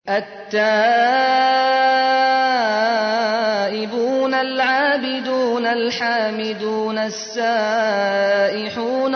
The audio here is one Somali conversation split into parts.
التائبون العابدون الحامدون السائحون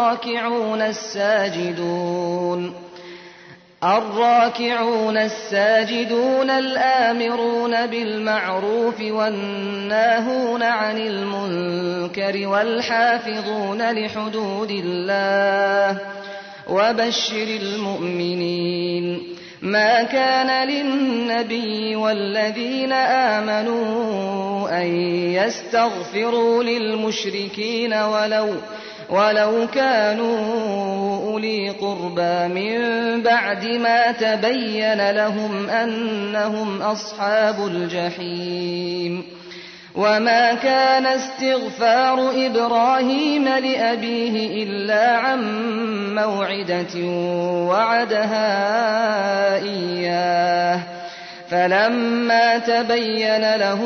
الراكعون الساجدون الآمرون بالمعروف والناهون عن المنكر والحافظون لحدود الله وبشر المؤمنين. ما كان للنبي والذين آمنوا أن يستغفروا للمشركين ولو كانوا أولي قربى من بعد ما تبين لهم أنهم أصحاب الجحيم. وما كان استغفار إبراهيم لأبيه إلا عن موعدة وعدها إياه فلما تبين له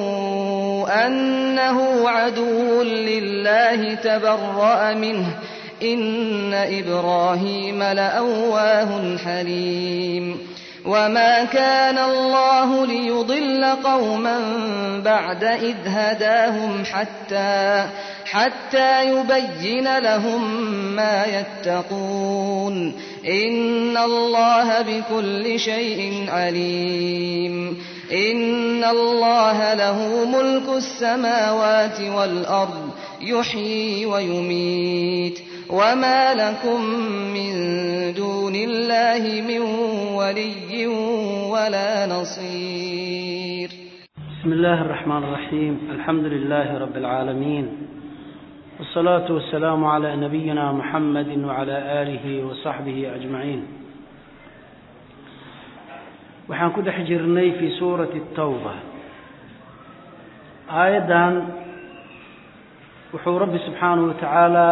أنه عدو لله تبرأ منه إن إبراهيم لأواه حليم. وما كان الله ليضل قوما بعد إذ هداهم حتى يبين لهم ما يتقون إن الله بكل شيء عليم. إن الله له ملك السماوات والأرض يحيي ويميت وما لكم من دون الله من ولي ولا نصير. بسم الله الرحمن الرحيم. الحمد لله رب العالمين والصلاة والسلام على نبينا محمد وعلى آله وصحبه أجمعين. waxaan ku dhex jirnay fi suurati at-tawbah aayadan wuxuu rabbi subxaanahu wa ta'ala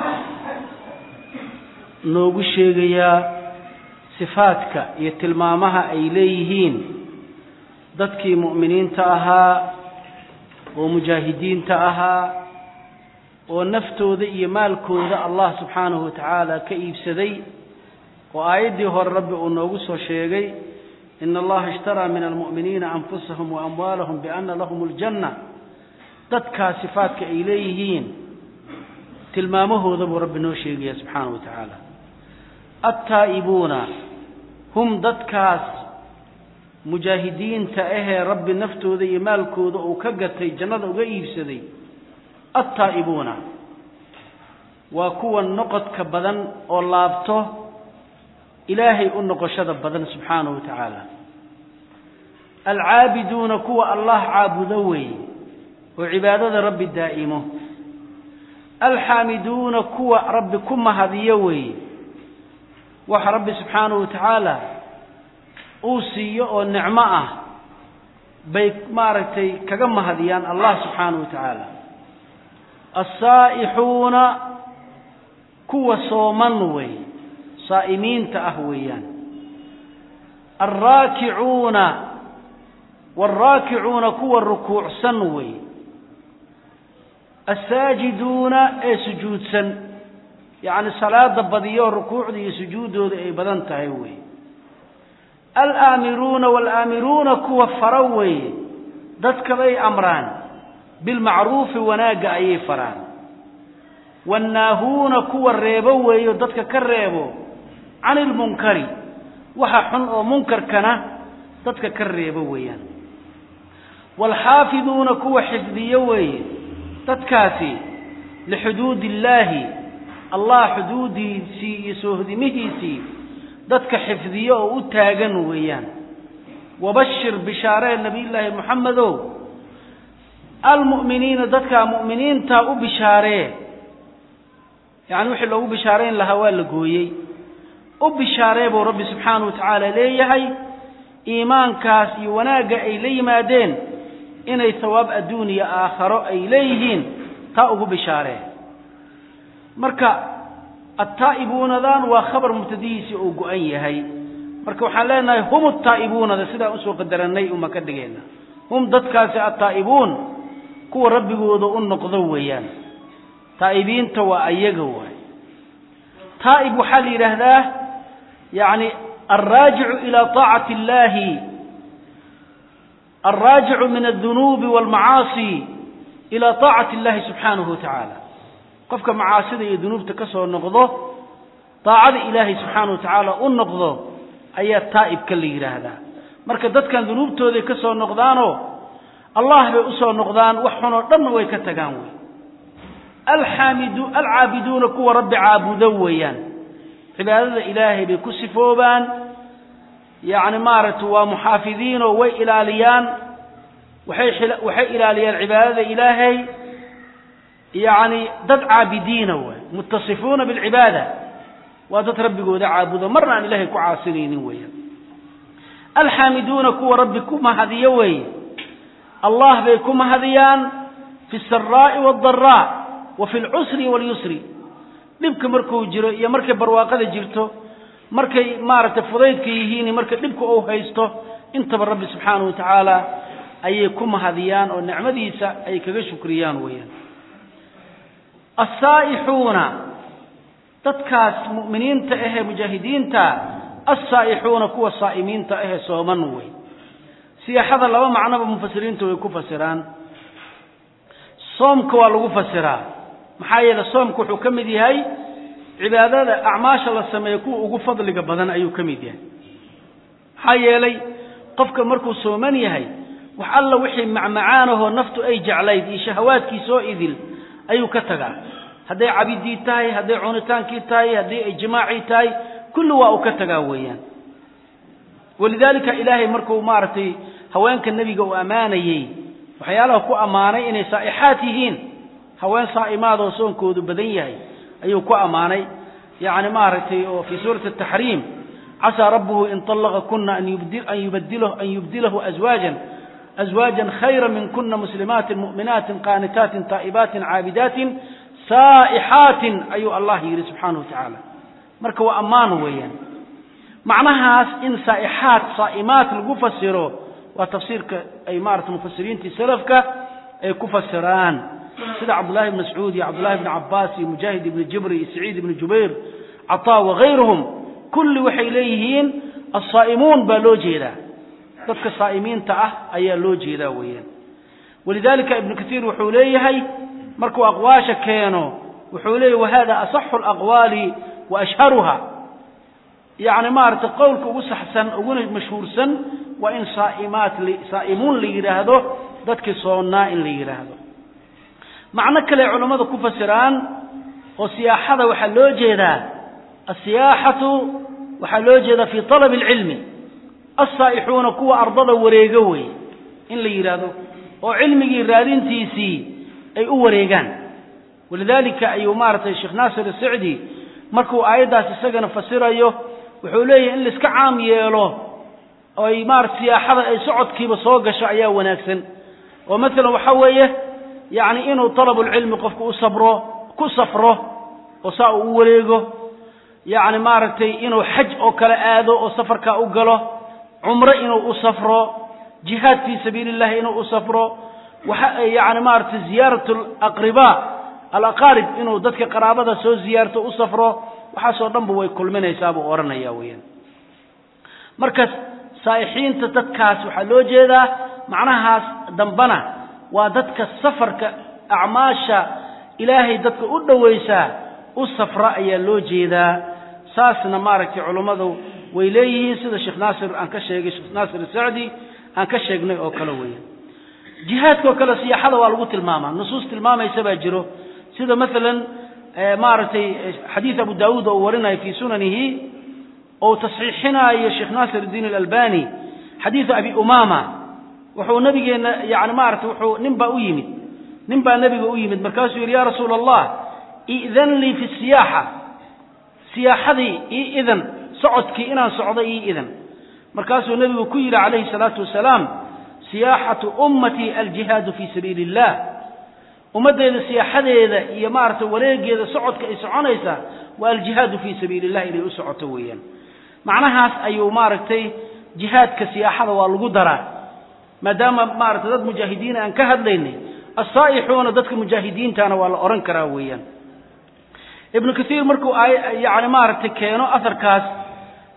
noogu sheegayaa sifaadka iyo tilmaamaha ay leeyihiin dadkii mu'miniinta ahaa oo mujaahidiinta ahaa oo naftooda iyo maalkooda Allah subxaanahu wa ta'ala ka iibsaday oo aayadii hore rabbi uu noogu soo sheegay إن الله اشترى من المؤمنين أنفسهم وأموالهم بأن لهم الجنة تدكى صفاتك إليهين تلمامه ذو رب نوشيقيا سبحانه وتعالى. التائبون هم ددكاس مجاهدين تأهي رب نفتو ذي مالكو ذو كقتي جنة وغيب سذي. التائبون وكوا النقط كبدن واللابته إلهي النقشة بدن سبحانه وتعالى. العابدون كوا الله عابدوي وعبادة رب الدائمه. الحامدون كوا ربكم هذيوي وحرب سبحانه وتعالى أوصي والنعمة بيك مارتي كجم هذيان الله سبحانه وتعالى. الصائحون كوا صومنوي صائمين تأهويان. الراكعون والراكعون كوا الركوع سنوي. الساجدون سجود سن يعني صلاة بدية والركوع دي سجود بدن تهوي. الآمرون والآمرون كوا فروي ذاتك ذي أمران بالمعروف وناقع أي فران. والناهون كوا الريبوي ذاتك كالريبو عن المنكر وحن أو منكر كنا ذاتك كالريبويا. والحافظون كوا حفظيوي تتكاسي لحدود الله حدودي سي يسوهدمه سي ذاتك حفظيو وتاغن ويان. وبشر بشارة النبي الله محمد المؤمنين ذاتك مؤمنين تاو بشارة يعني وحي لو بشارين لهوال لقويي وبشارة بو رب سبحانه وتعالى ليهي إيمان كاسي وناقع إلي مادين إني ثواب الدنيا آخر إليهين تاؤه بشارة. مركا التائبون ذان وخبر متديس أوقعيه مركا وحالينا هم التائبون ذا سيدا أسوى قدرني وما كدقينا هم ضدكاسي التائبون كو ربي وضوء النقضويان تائبين توا أيقوا تائب حالي لهذا يعني الراجع إلى طاعة الله، الراجع من الذنوب والمعاصي إلى طاعة الله سبحانه وتعالى. قفك معاصي الذنوب تكسر النقضة طاعة إلهي سبحانه وتعالى النقضة أي التائب كاللي هذا مركزت كان ذنوب تودي كسر النقضانه الله بأسر النقضان وحنا ضمن ويكتجانوي. العابدون كوا رب عابدويا عبادة إلهي بكسفوبان يعني مارتوا ومحافظين وإلاليان وحي إلاليان عبادة إلهي يعني ضد عابدين متصفون بالعبادة وتتربقوا ذا عابدوا مرة عن إلهي كعاصرين ويا. الحامدون كوا ربكم هذيوي الله بكم هذيان في السراء والضراء وفي العسر واليسر. dhibka markuu jiro iyo markay barwaaqada jirto markay maarata fudaydka yihiin markay dhibku uu haysto intaba rabbi subhanahu wa ta'ala ayay ku mahadiyaan oo nicmadiisa ay kaga shukriyaan weeyaan. as-saa'ihuna dadkaas mu'miniinta ah mujaahidiinta as-saa'ihuna kuwa saa'imiinta ah sooman way. siyaahada laba macnaba mufassiriintu way ku fasiraan. soomka waa lagu fasiraa maxaa yeelay soomku wuxuu ka mid yahay cibaadada acmaasha la sameeyo kuwa ugu fadliga badan ayuu ka mid yahay. maxaa yeelay qofka markuu sooman yahay wax alla wixii macmacaanaho naftu ay jeclayd iyo shahawaadkiisa oo idil ayuu ka tagaa. hadday cabidi tahay hadday cunitaankii tahay hadday ay jimaaci tahay kullu waa uu ka tagaa weeyaan. walidaalika ilaahay markuu maartay haweenka nabiga uu amaanayay waxyaalaha ku amaanay inay saa'ixaat yihiin haween saa'imaad oo soonkoodu badan yahay ayuu ku amaanay yani maartay oo fi suurati at-tahrim asa rabbuhu in talaqa kunna an yubdilahu azwajan khayran min kunna muslimatin mu'minatin qanitatin ta'ibatin 'abidatin sa'ihatin ayu Allah yiri subhanahu wa ta'ala. marka waa amaan weeyaan. macnahaas in sa'ihat sa'imat lagu fasiro waa tafsiirka ay maartay mufassiriintii salafka ay ku fasiraan sida Abdullah ibn Mas'ud iyo Abdullah ibn Abbas iyo Mujahid ibn Jibri iyo Sa'id ibn Jubair Ata wa ghayruhum kulli waxay leeyihiin as-saa'imuun baa loo jeedaa dadka saa'imiinta ah ayaa loo jeedaa weeyaan. walidaalika ibn Kathir wuxuu leeyahay markuu aqwaasha keeno wuxuu leeyahay wahada asahhu al-aqwali wa ashharuha يعني maarta qowlka ugu saxsan ugu mashhuursan waa in saa'imuun la yiraahdo dadka soonaa in la yiraahdo. macna kale culimadu ku fasiraan oo siyaaxada waxa loo jeedaa as-siyaahatu waxa loo jeedaa fi talab al-ilmi as-saa'ihuna kuwa ardada wareega way in la yiraahdo oo cilmigi raadintiisii ay u wareegaan. walidaalika ayu maarta Sheikh Nasir al-Sa'di markuu aayadaas isagana fasirayo wuxuu leeyahay in la iska caam yeelo oo ay siyaaxada ay socodkiiba soo gasho ayaa wanaagsan. oo mesela waxa weeye yani inuu talab ilmi qofku u sabro ku safro oo saa uu wareego yani maartay inuu xaj oo kala aado oo safarka u galo umra inuu u safro jihad fi sabilillah inuu u safro waxa yani maartay ziyaratul aqriba al-aqarib inuu dadka qaraabada soo ziyarto u safro waxaasoo dhanba way kulminaysaa buu oranaya weeyaan. markaas saa'ixiinta dadkaas waxaa loo jeedaa macnahaas dambana waa dadka safarka acmaasha ilaahay dadka u dhaweysa u safra ayaa loo jeedaa. saasna maaragtay culimadu way leeyihiin sida Sheikh Nasir aan ka sheegay Sheikh Nasir al-Sa'di aan ka sheegnay oo kale weeyaan. jihaadka kale siyaahada waa lagu tilmaamaa nusuus tilmaamaysa baa jiro sida مثلا maartay xadiis Abu Daawud oo warinay fi sunanihi oo tasxiixina iyo Sheikh Nasir al-Din al-Albani xadiis Abi Umama wuxuu nabigeena yani maartay wuxuu ninba u yimid nabiga u yimid markaasuu yiri ya rasuulallah idan li fi siyaahadi idan socodki inaan socdo idan markaasuu nabigu ku yiri alayhi salatu wasalaam siyaahatu ummati al-jihad fi sabilillah ummadeeda siyaaxadeeda iyo maartay wareegeeda socodka ay soconaysa waa al-jihad fi sabilillah inay u socoto weeyaan. macnahaas ayuu maartay jihadka siyaaxada waa lagu daraa maadaama maartay dad mujaahidiin aan ka hadlaynay as-saa'ihuna dadka mujaahidiintana waa la oran karaa weeyaan. ibn Kathir markuu yani maartay keeno asarkaas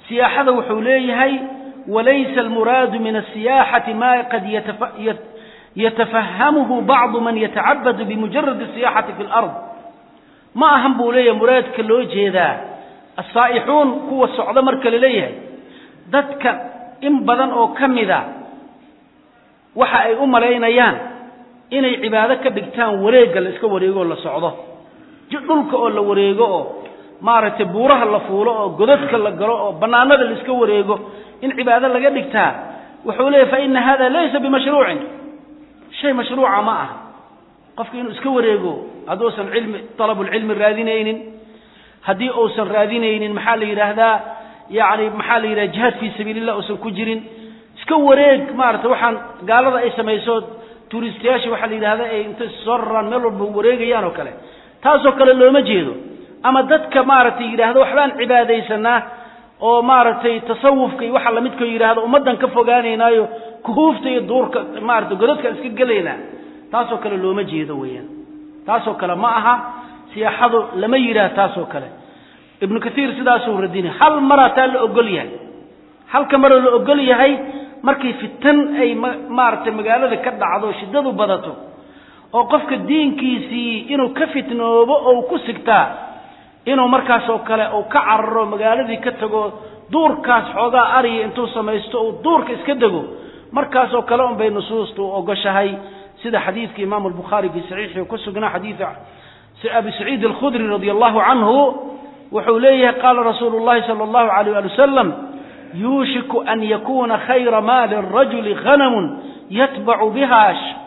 سياحة وحوليه وليس المراد من السياحة ما قد يتفهمه بعض من يتعبد بمجرد السياحة في الأرض ما أهم بوليه مراد كالوجه ذا الصائحون هو الصعود مركل إليه ذاتك إن بدن أو كم ذا وحا أي لينيان إني عبادك بكتان وريق اللي اسكو وريقو اللي صعوده جدلك اللي وريقو مارت بورها اللي فولو قدتك اللي قرأو بنانا اللي اسكو وريقو إن عبادة اللي قدكتان وحوليه فإن هذا ليس بمشروع شيء مشروع معه قفك إنه اسكو وريقو هذا أوسن علم طلب العلم الراذينين هدي أوسن راذينين محال هذا يعني محال جهاد في سبيل الله أوسن كجرين اسكو وريق مارت وحن قال هذا أي سميسود توريستياشي waxa la yiraahdaa ay inta sorran meel walba wareegayaan oo kale taasoo kale looma jeedo ama dadka maartay yiraahdo waxbaan cibaadeysanaa oo maartay tasawufka iyo waxa la midka yiraahdo ummadan ka fogaanaynayo kuufta iyo duurka maartay godadka iska galeena taasoo kale looma jeedo weeyaan taasoo kale ma aha siyaahadu lama yiraahdo taasoo kale ibn kathir sidaas uu radinay hal marata la ogol yahay hal kamar la ogol yahay markii fitan ay maartay magaalada ka dhacdo shidadu badato oo qofka diinkiisii inuu ka fitnoobo oo ku sigtaa inuu markaas oo kale oo ka carro magaaladii ka tago duurkaas xoogaa ari intuu sameeysto oo duurka iska dago markaas oo kale bay nusuustu ogashahay sida xadiiska Imam al-Bukhari fi sahihi ku sugnaa xadiis Abi Sa'id al-Khudri radiyallahu anhu wuxuu leeyahay qala Rasuulullaahi sallallahu alayhi wa sallam يوشك أن يكون خير مال الرجل غنم يتبع بها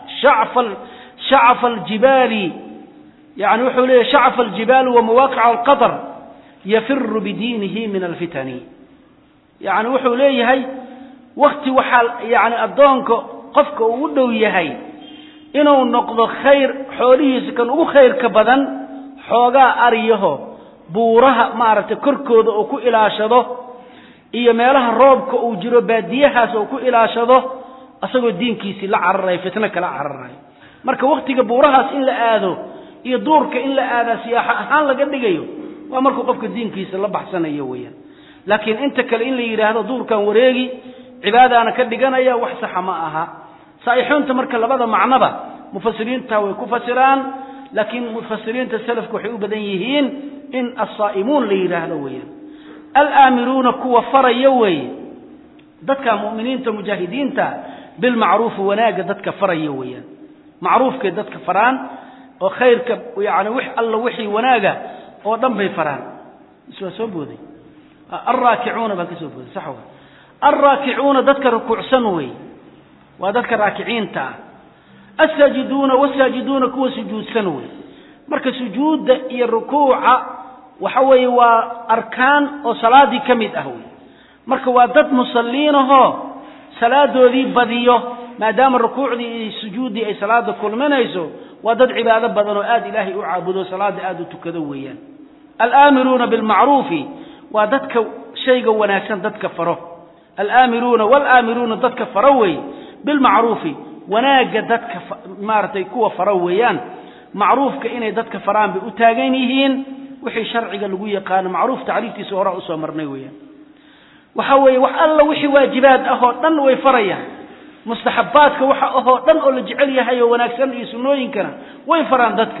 شعف الجبال يعني وحوليه شعف الجبال ومواقع القطر يفر بدينه من الفتن يعني وحوليه هي وقت وحال يعني أدونك قفك ودو يهي إنه نقض خير حوليه سكن خير كبدن حوغا أريه بورها مارت كركود وكو إلاشده iyo meelaha roobka uu jiro baadiyahaas oo ku ilaashado asagoo diinkiisa la cararay fitna kala cararay marka waqtiga buurahaas in la aado iyo duurka in la aado siyaaxa ahaan laga dhigayo waa markuu qofka diinkiisa la baxsanayo weeyaan laakiin inta kale in la yiraahdo duurkan wareegi cibaadana ka dhiganaya wax sax ma aha saayixunta marka labada macnaba mufassiriinta way ku fasiraan laakiin mufassiriinta salafku waxay u badan yihiin in as-saa'imuun la yiraahdo weeyaan الآمرون كوا فريوي دتك مؤمنين مجاهدين بالمعروف وناجد دتك فريوي معروف كدتك فران وخير يعني وح الله وحي وناجا ودم بفران سو سبودي الراكعون بكسبودي صحوا الراكعون دتك ركوع سنوي ودتك راكعين الساجدون والساجدون كوا سجود سنوي مركز سجود الركوع وحوي وأركان وصلاة كميد أهوي مركا وادت مصلينه صلاة ذي بديه ما دام الركوع ذي سجود أي صلاة كل من يسو وادت عبادة بدن آد إلهي أعبدوا صلاة آد تكذويا الآمرون بالمعروف وادتك شيء وناسان دتك فره الآمرون والآمرون دتك فروي بالمعروف وناجا دتك مارتي كوا فرويان معروف كإني دتك فران بأتاجينهين وحي شرعي لغو يقان معروف تعريفتي سورة أسوى مرنوية وحوي وحالله وحي واجبات أهو دن ويفريا مستحباتك وحا أهو دن أو لجعليها هي وناكسن يسنوين كنا ويفران دتك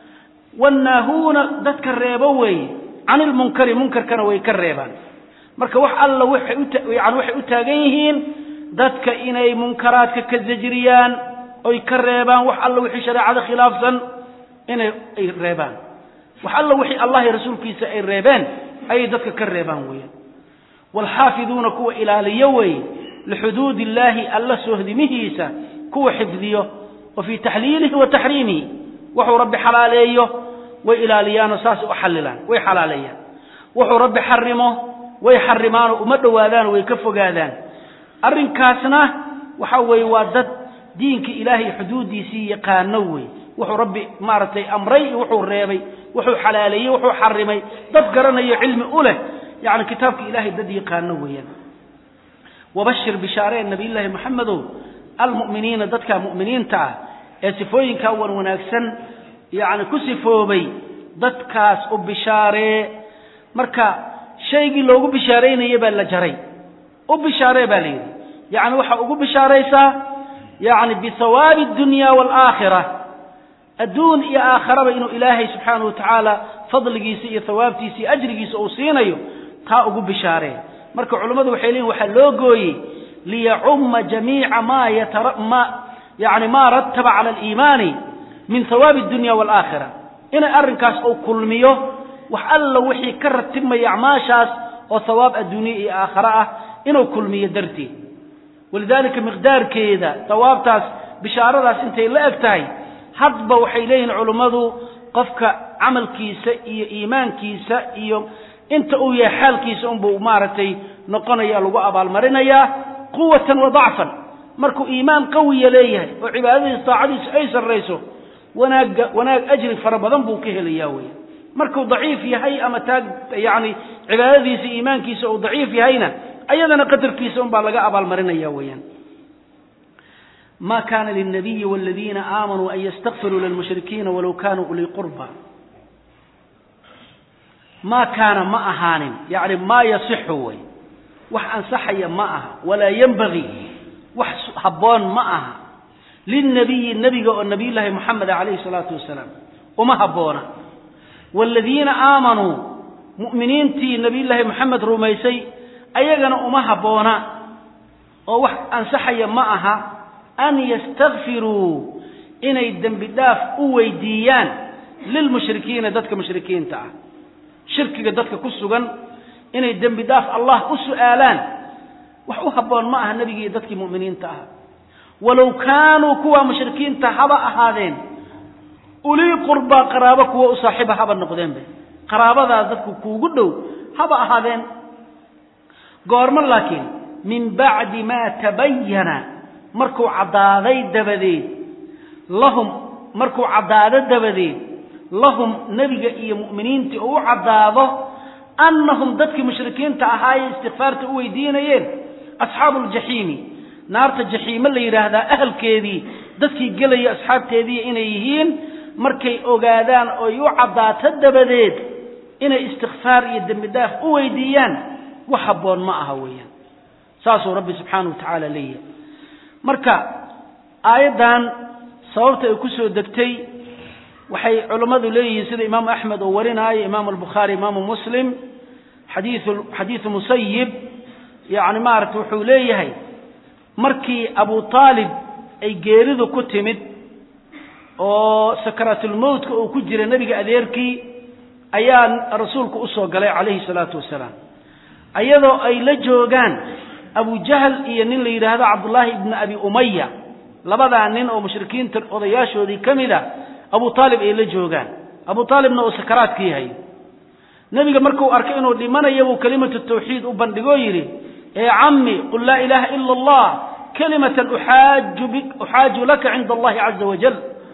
والناهون دتك الريبوي عن المنكر منكر كان ويكريبان مركا وحالله وحي أتاقيهين دتك إني منكراتك كالزجريان ويكريبان وحالله وحي شريعة خلافا إني ريبان وحالله وحي الله رسولك سائر ريبان أي ذاتك كالريبان ويا والحافظون كوا إلى ليوي لحدود الله ألا سهدمهيسا كوا حفظيه وفي تحليله وتحريمه وحو رب حلاليه وإلى ليان ساس وحللان ويحلاليه وحو رب حرمه ويحرمان ومدوا وادان ويكفوا قادان أرن كاسنا وحوي وادد دينك إلهي حدودي سيقانوي وحو ربي مارتي أمري وحو الريبي وحو حلالي وحو حرمي ضفقرنا علم أوله يعني كتابك إلهي بدي قانويا وبشر بشارين نبي الله محمد المؤمنين ضدك مؤمنين تعا يسفوين كون وناكسن يعني كسفوا بي ضدكاس وبشاري مركا shaygii loogu bishaaraynayay baa la jaray u bishaaree baa la yidhi yacni waxa ugu bishaaraysaa yacni bithawaabi addunya waalaakhira adduun iyo aakhiraba inuu ilaahay subxaanahu watacaala fadligiisa iyo thawaabtiisa iyo ajrigiisa uu siinayo taa ugu bishaaree marka culummadu waxay leeyihin waxaa loo gooyey liyacumma jamiica yani maa rattaba cala aliimaani min thawaabi addunya waalaakhira inay arrinkaas uu kulmiyo wax alla wixii ka ratibmaya acmaashaas oo thawaab adduunye iyo aakhira ah inuu kulmiyo darteed walidaalika miqdaarkeeda thawaabtaas bishaaradaas intay la eg tahay hadba waxay leeyihiin culummadu qofka camalkiisa iyo iimaankiisa iyo inta uu yahay xaalkiisa unbuu maaragtay noqonaya lagu abaalmarinayaa quwatan wa dacfan markuu iimaan qawiya leeyahay oo cibaadadiisa taacadiisa ay sarrayso wanaag ajri fara badan buu ka helayaa weya markuu daciif yahay ama taag yani cibaadadiisa iimaankiisa uu daciif yahayna ayadana qadarkiisa unbaa laga abaalmarinaya weeyaan ma kana lilnabiyi waladiina aamanuu an yastakfiruu lilmushrikiina walow kanuu ulii qurba ma kaana ma ahaanin yani maa yasixu way wax ansaxaya ma aha walaa yanbagii wax habboon ma aha lilnabiyi nebiga oo nabiyullaahi moxamed calayhi salaatu wasalaam uma habboona waaladiina aamanuu mu'miniintii nabiyullaahi moxamed rumaysay ayagana uma habboona oo wax ansaxaya ma aha an yastakfiruu inay dembi dhaaf u weydiiyaan lilmushrikiina dadka mushrikiinta ah shirkiga dadka ku sugan inay dembi dhaaf allah u su'aalaan wax u habboon ma aha nebigii dadkii mu'miniinta ah walow kaanuu kuwa mushrikiinta haba ahaadeen ulii qurbaa qaraabo kuwa u saaxiiba haba noqdeenbe qaraabadaas dadku kuugu dhow haba ahaadeen goorma laakiin min bacdi maa tabayana markuu caddaaday dabadeed lahum nebiga iyo mu'miniintii oo u caddaado annahum dadkii mushrikiinta ahaayee istikfaarta u weydiinayeen asxaabu ljaxiimi naarta jaxiime la yidhaahdaa ahalkeedii dadkii gelaya asxaabteedii inay yihiin markay ogaadaan oy u caddaato dabadeed inay istikfaar iyo dembi dhaaf u weydiiyaan wax habboon ma aha weeyaan saasuu rabbi subxaanahu watacaala leeyahay marka aayaddan sababta ay ku soo degtay waxay culammadu leeyihiin sida imaamu axmed oo warinaayo imaamu albukhaari imaamu muslim xadiidu musayib yani maaragta wuxuu leeyahay markii abu taalib ay geeridu ku timid oo sakaraatulmowtka uu ku jira nebiga adeerkii ayaa rasuulku usoo galay calayhi salaatu wasalaam ayadoo ay la joogaan abu jahl iyo nin la yidhaahdo cabdullaahi ibni abi umaya labadaa nin oo mushrikiinta odayaashoodii ka mid a abu taalib ay la joogaan abu taalibna uu sakaraadka yahay nebiga markuu arkay inuu dhimanayo buu kelimatu tawxiid u bandhigoo yidhi ee cammi qul laa ilaaha ila allah kalimatan uxaaju laka cinda allahi caza wajal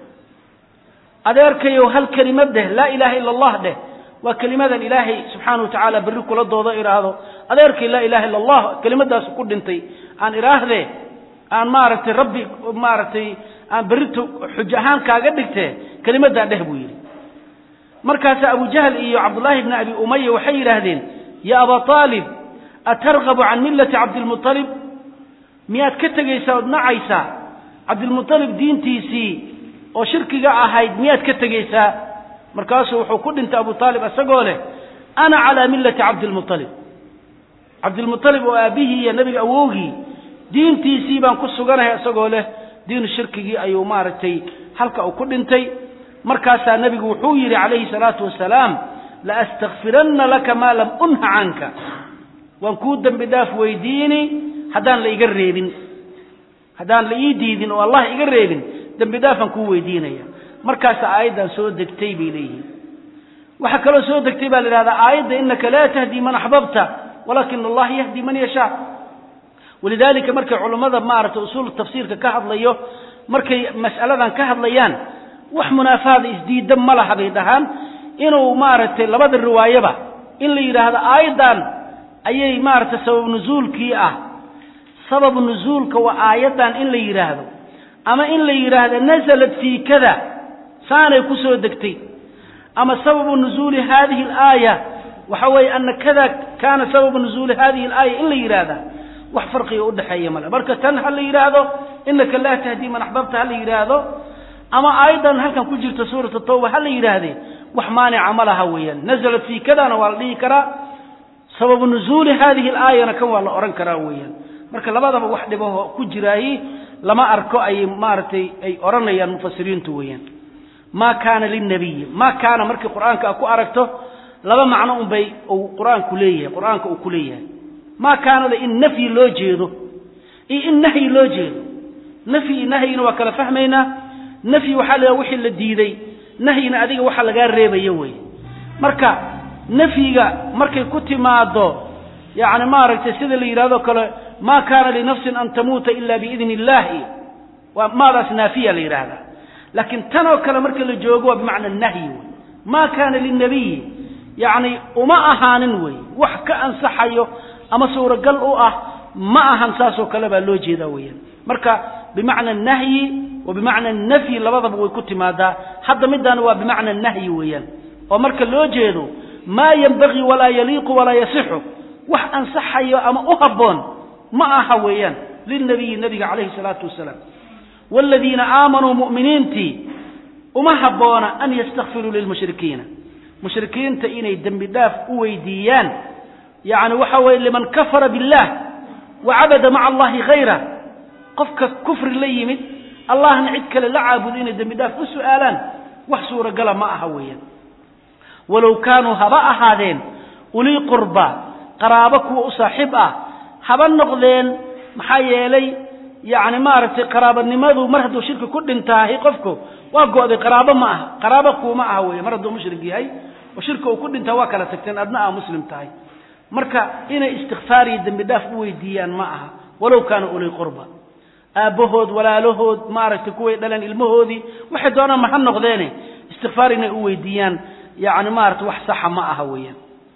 adeerkayow hal kelimad dheh laa ilaaha ila allah dheh waa kelimadan ilaahay subxaanahu watacaala berri kula doodo idhaahdo adeerkay laa ilaha illa allah kelimadaas ku dhintay aan idhaahdee aan maaragtay rabbi maaragtay aan berrito xujo ahaan kaaga dhigtee kelimadaa dheh buu yidhi markaasa abu jahl iyo cabdullaahi ibni abi umaya waxay yidhaahdeen ya aba aalib atargabu can millati cabdilmualib miyaad ka tegaysaa ood nacaysaa cabdilmualib diintiisii oo shirkiga ahayd miyaad ka tegaysaa markaasuu wuxuu ku dhintay abu aalib isagoo leh ana calaa millati cabdilmualib cabdilmualib oo aabbihii iyo nebiga awowgii diintiisii baan ku suganahay isagoo leh diinu shirkigii ayuu maaragtay halka uu ku dhintay markaasaa nebigu wuxuu yidhi calayhi salaatu wasalaam la astakfiranna laka maa lam unha canka waan kuu dembi dhaaf weydiini haddaan la iga reebin haddaan la ii diidin oo allah iga reebin dembi dhaafaan kuu weydiinaya markaasa aayaddan soo degtay bay leeyihiin waxaa kaloo soo degtay baa la yidhahdaa aayadda innaka laa tahdii man axbabta walaakina allaha yahdi man yashaa walidaalika markay culammada maaragtay usuul tafsiirka ka hadlayo markay mas'aladan ka hadlayaan wax munaafaada isdiidda ma laha bay dhahaan inuu maaragtay labada riwaayaba in la yidhaahdo aayaddan ayay maaragtay sabab nuzuulkii ah sababu nuzuulka waa aayaddan in la yidhaahdo ama in la yidhaahdo nasalat fii kada saanay ku soo degtay ama sababu nuzuuli haadihi alaaya waxa weeye ana kada كان سبب نزول هذه الآية إلا يرادا وحفرق يودحي ملا بركة هل يرادو إنك لا تهدي من أحببت هل يرادو أما أيضا هل كان كجرت سورة التوبة هل يرادي وحمانع عملها ويا نزلت في كذا نوالدي كرا سبب نزول هذه الآية أنا كم والله أرن كراويا مركز لبعض واحد به كجراهي لما أركو أي مارتي أي أرن يا المفسرين تويا ما كان للنبي ما كان مركز القرآن كأكو أركته لما معناه بي أو قرآن كلية قرآن كأكلية ما كان لإن نفي لوجيده إن نهي لوجيده نهي وكلا فهمينا نفي وحال وحي الديدي نهينا أديك وحال غير يوي مركز نفيga markay ku timaado yaani maaragtay sida la yiraahdo kale ma kana li nafsin an tamuta illa bi idhnillah wa ma ras nafiya la yiraahdo laakin tan oo kale markay la joogo waa macna nahy ma kana lin nabiy yaani uma ahaanin way wax ka ansaxayo ama suura gal u ah ma ahan saaso kale ba loo jeedaa weeyaan marka bimacna nahy wa bimacna nafi labadaba way ku timaada hadda midana waa bimacna nahy weeyaan oo marka loo jeedo ما ينبغي ولا يليق ولا يصح وح أنصحي أما أهبون ما أهويان للنبي عليه الصلاة والسلام والذين آمنوا مؤمنين تي وما هبون أن يستغفروا للمشركين مشركين تئين يدم بداف أويديان يعني وحوي لمن كفر بالله وعبد مع الله غيره قفك كفر ليمد الله نعدك للعابدين يدم بداف وسؤالان وحسور قال ما أهويان ولو كانوا هباء هذين أولي قربى قرابك وصاحبه هبا النقذين محايلي يعني مارتي قرابة نماذو مرهدو شرك كل انتهي قفكو واقعوا ذي قرابة معها قرابك ومعها وهي مرهدو مشرقي هاي وشركه كل انتهي واكلا تكتين أبناء مسلم تهي مركا إنا استغفاري الدم بداف ويديان معها ولو كانوا أولي قربى أبهود ولا لهود مارتي كوي دلان المهودي وحدونا محن نقذيني استغفاري إنا ويديان يعني مارت وحصح ما أهويا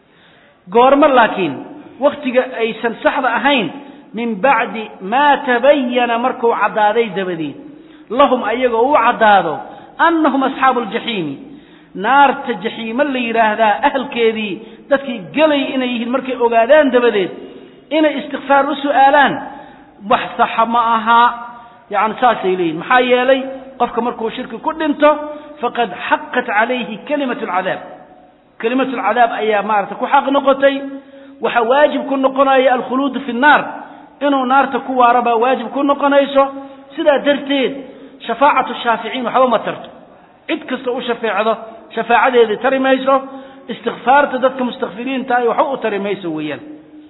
قورما لكن وقت أيسن سحظ أهين من بعد ما تبين مركو عدادي دبدين لهم أيقوا عدادوا أنهم أصحاب الجحيم نار الجحيم اللي يراهدا أهل كذي تذكي قلي إنيه المركي أقادان دبدين إن استغفار سؤالان وحصح معها يعني ساسي لين محايا لي قفك مركو شرك كل انتو فقد حقت عليه كلمة العذاب أي مارتك وحق نقطي وحواجب كن نقناي الخلود في النار إنه نار تكوى ربا واجب كن نقنايسو سيدا درتين شفاعة الشافعين وحوما ترتو اتكسروا شفاعة ذي ترميسو استغفار تددك مستغفرين تاي وحقوا ترميسو ويان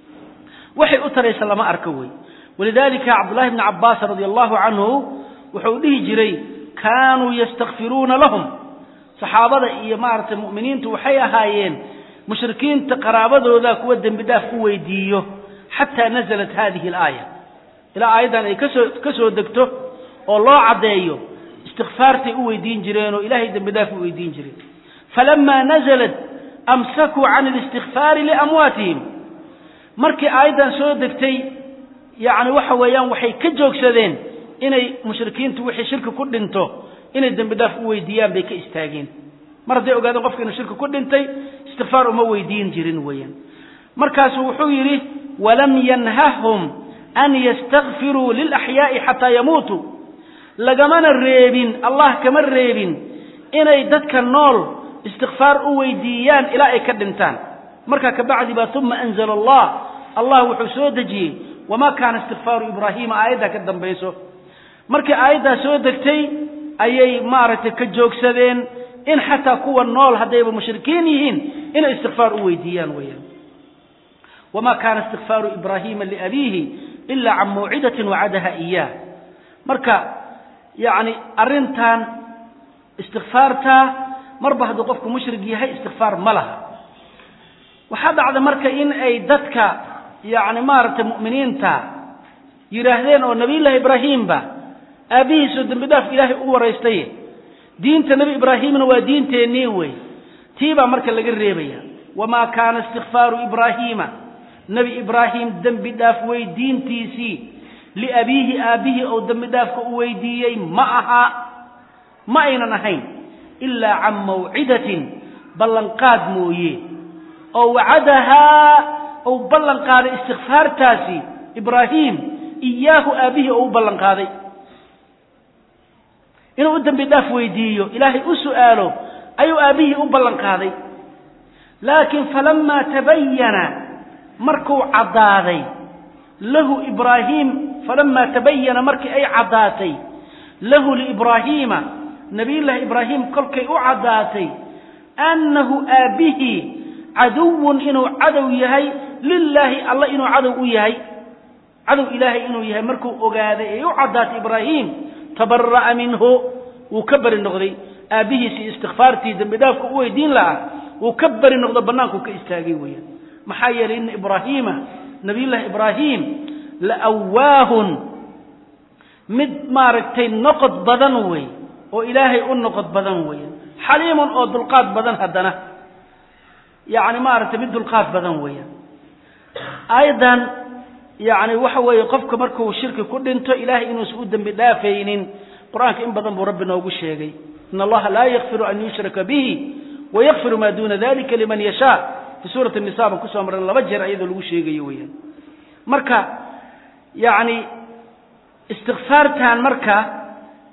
وحي أتريس لما أركوي ولذلك عبد الله بن عباس رضي الله عنه وحوله جري كانوا يستغفرون لهم صحابة إيمارة المؤمنين توحيا هايين مشركين تقرابضوا ذاك ودن بداف ويديو حتى نزلت هذه الآية إلى أيضا كسو دكتو والله عدايو استغفارتي ويدين جرين وإلهي دن بداف ويدين جرين فلما نزلت أمسكوا عن الاستغفار لأمواتهم مركي أيضا سو دكتي يعني وحويان وحي كجوك سذين inay mushrikiintu wixii shirka ku dhinto inay dambi dhaaf u weydiiyaan bay ka istaageen marday ogaadeen qofka inuu shirka ku dhintay istighfar uma weydiin jirin weeyaan markaas wuxuu yiri walam yanhahum an yastaghfiru lil ahya'i hatta yamutu lagamana reebin allah kama reebin inay dadka nool istighfar u weydiiyaan ilaa ay ka dhintaan marka ka bacdi ba thumma anzala allah wuxuu soo dajiyay wama kana istighfaru ibrahim aayada ka dambayso markii aayada soo degtay ayay maaragtay ka joogsadeen in xataa kuwa nool hadayba mushrikiin yihiin in istighfar u weydiiyaan weeyaan wama kana istighfaru ibrahim li abihi illa an maw'idatin wa'adaha iyyah marka yaani arintan istighfarta marba hadu qofku mushrik yahay istighfar malaha waxa dhacda marka in ay dadka yaani maaragtay mu'miniinta yiraahdeen oo nabi ibrahim ba أبيه سود بداف إلهي أوريستيه دين نبي إبراهيم ودين تنيوي تيبا مركل لجريبيا وما كان استغفار إبراهيم نبي إبراهيم دم بداف ويدين تيسي لأبيه أو دم بداف ويديي معها ما أين نهين إلا عن موعدة بلنقاد مويه أو وعدها أو بلن قال استغفار تاسي إبراهيم إياه أبيه أو بلن قال إنه قدام بداف ويديو إلهي أسؤاله أي أبيه أو بلن قال لكن فلما تبين مركو عضاضي له إبراهيم فلما تبين مرك أي عضاتي له لإبراهيم نبي الله إبراهيم قل كي أعضاتي أنه أبيه عدو إنه عدو يهي لله الله إنه عدو يهي عدو إلهي إنه يهي مركو أغاذي يعضات إبراهيم تبرأ منه وكبر النغضي أبيه سي استغفارتي دنبدافك أوي دين لها وكبر النغضي بناكو كإستاقي ويا محايا لإن إبراهيم نبي الله إبراهيم لأواه مد ماركتين نقض بدنوي وإلهي النقض بدنوي حليم أو دلقات بدن هدنا يعني ماركت مد دلقات بدنوي أيضا يعني وحوى يقفك مركو والشرك كل انتو إلهي إنه سؤودا بدافين قرآنك إن بدن بربنا وقشيغي إن الله لا يغفر أن يشرك به ويغفر ما دون ذلك لمن يشاء في سورة النساء كسوة مرة الله بجر أيضا الوشيغي ويا مركا يعني استغفارتان مركا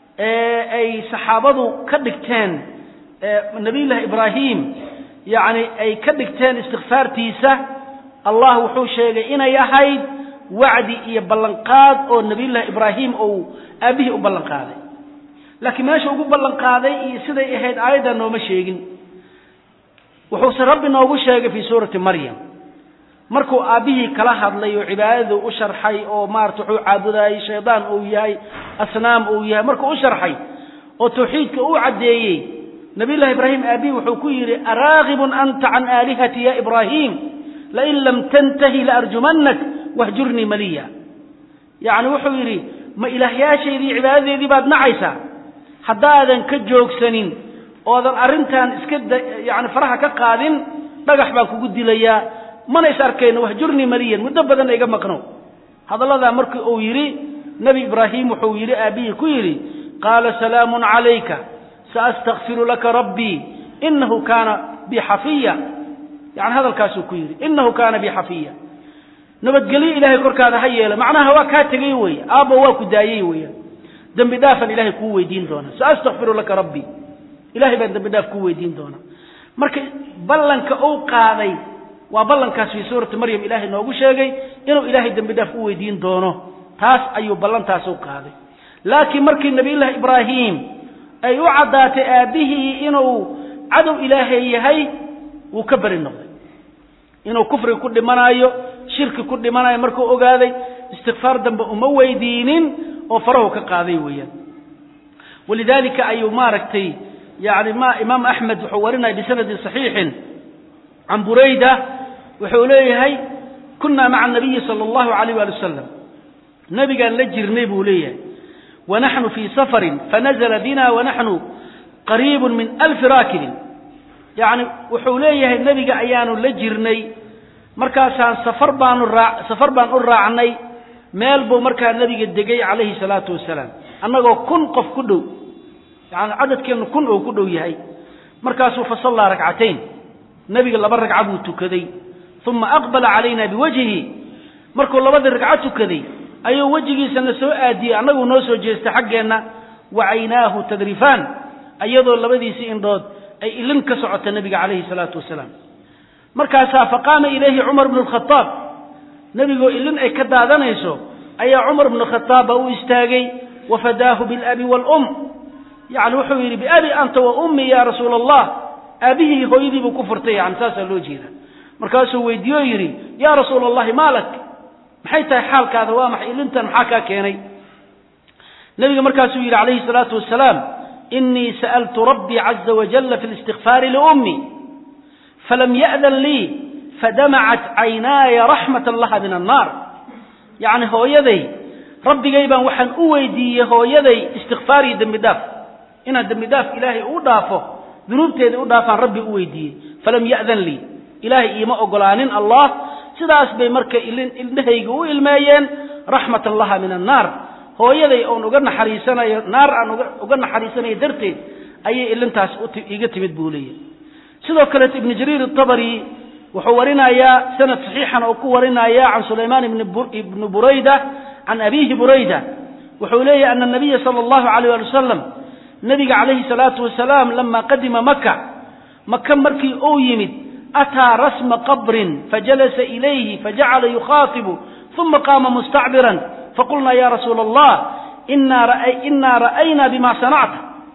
أي صحابته كدكتان نبي الله إبراهيم يعني أي كدكتان استغفارتيسة الله وحوشيغي إنا يحيد وعدي يبلنقاد أو نبي الله إبراهيم أو أبيه أبلنقاد لكن ما شو أبلنقاد يسيد يحيد أيضا أنه مشيغن وحوص ربنا وشيغي في سورة مريم markuu aabihii kala hadlay oo cibaadadu u sharxay oo maartu wuxuu caabuday sheedaan oo yahay asnaam oo yahay markuu u sharxay oo tawxiidka uu cadeeyay nabi ilaahi ibraahim aabi wuxuu ku yiri araghibun anta an alihati ya ibraahim la in lam tantahi la arjumannak wahjurni maliya yaani wuxuu yiri ma ilaahyaasheedii cibaadadeedii baad nacaysa hadaadan ka joogsanin oo arintan iska yaani faraha ka qaadin dhagax baa kugu dilaya mana isarkeen wahjurni maliyan muddo badan iga maqno hadalada markii uu yiri nabi ibraahim wuxuu yiri aabihi ku yiri qala salaamun alayka saastaghfiru laka rabbi innahu kana bi hafiya yani hadalkaas uu ku yiri innahu kana bi hafiya nabadgeli ilaahay korkaada hayeela macnaha waa ka tagay way aaba waa ku daayay way dambi dhaafan ilaahay ku weydiin doona saastaghfiru laka rabbi ilaahay baa dambi dhaaf ku weydiin doona markii ballanka uu qaaday وبلنكاس في سورة مريم إلهي نوغو شيغي إنو إلهي دنبداف ويدين دونه تاس أيو بلنتاس وقاضي لكن مركي النبي الله إبراهيم أيو عدات آبه إنو عدو إلهي هي وكبر النغضي إنو كفر كل منايو شرك كل منايو مركو أقاضي استغفار دنب أمويدين وفره كقاضي ويا ولذلك أيو ماركتي يعني ما إمام أحمد حورنا بسند صحيح عن بريدة وحوليه كنا مع النبي صلى الله عليه وسلم نبي قال لجر نبوليه ونحن في سفر فنزل بنا ونحن قريب من 1000 راكب يعني وحوليه النبي قال أيان لجرني مركاسان سفر بان الراعني مالبو مركا النبي قد دقي عليه الصلاة والسلام أنه كن قف كدو يعني عدد كان كن أو كدو يهي مركاسو فصلى ركعتين نبي قال لبر ركعة تكذي ثم أقبل علينا بوجهه مركو لبر ركعة تكذي أي وجهي سنسوء أدي أنه نوسو جيست حقنا وعيناه تدريفان أيضا لبدي سئن ضاد أي إلن كسعة النبي عليه الصلاة والسلام مركاسا فقام إليه عمر بن الخطاب نبي قال إلن أي كدا ذنيسو أي عمر بن الخطاب أو استاغي وفداه بالأبي والأم يعني وحويري بأبي أنت وأمي يا رسول الله أبيه هويدي بكفرتي عن ساس اللوجينا مركاسو ويديو يري يا رسول الله مالك محيطة حالك هذا وامح إلا انت محاكا كيني نبي مركاسو يري عليه الصلاة والسلام إني سألت ربي عز وجل في الاستغفار لأمي فلم يأذن لي فدمعت عيناي رحمة الله من النار يعني هو يدي ربي جيبا وحن أويدي هو يدي استغفاري دم داف إن دم داف إلهي أضافه ذنوبتي أضافان ربي أويدي فلم يأذن لي إلهي إيما أقلانين الله سداس بي مركا إلنهي يقول المايين رحمة الله من النار هو يدي أن أقرنا حريسنا نار أن أقرنا حريسنا يدرتي أي إلن تاس إيقتمد بولي سدو كانت ابن جرير الطبري وحورنا يا سنة صحيحا أو كورنا يا عن سليمان بن بريدة عن أبيه بريدة وحولي أن النبي صلى الله عليه وسلم النبي عليه الصلاة والسلام لما قدم مكة مركي أويمد أتى رسم قبر فجلس إليه فجعل يخاطب ثم قام مستعبرا فقلنا يا رسول الله إنا رأينا بما صنعت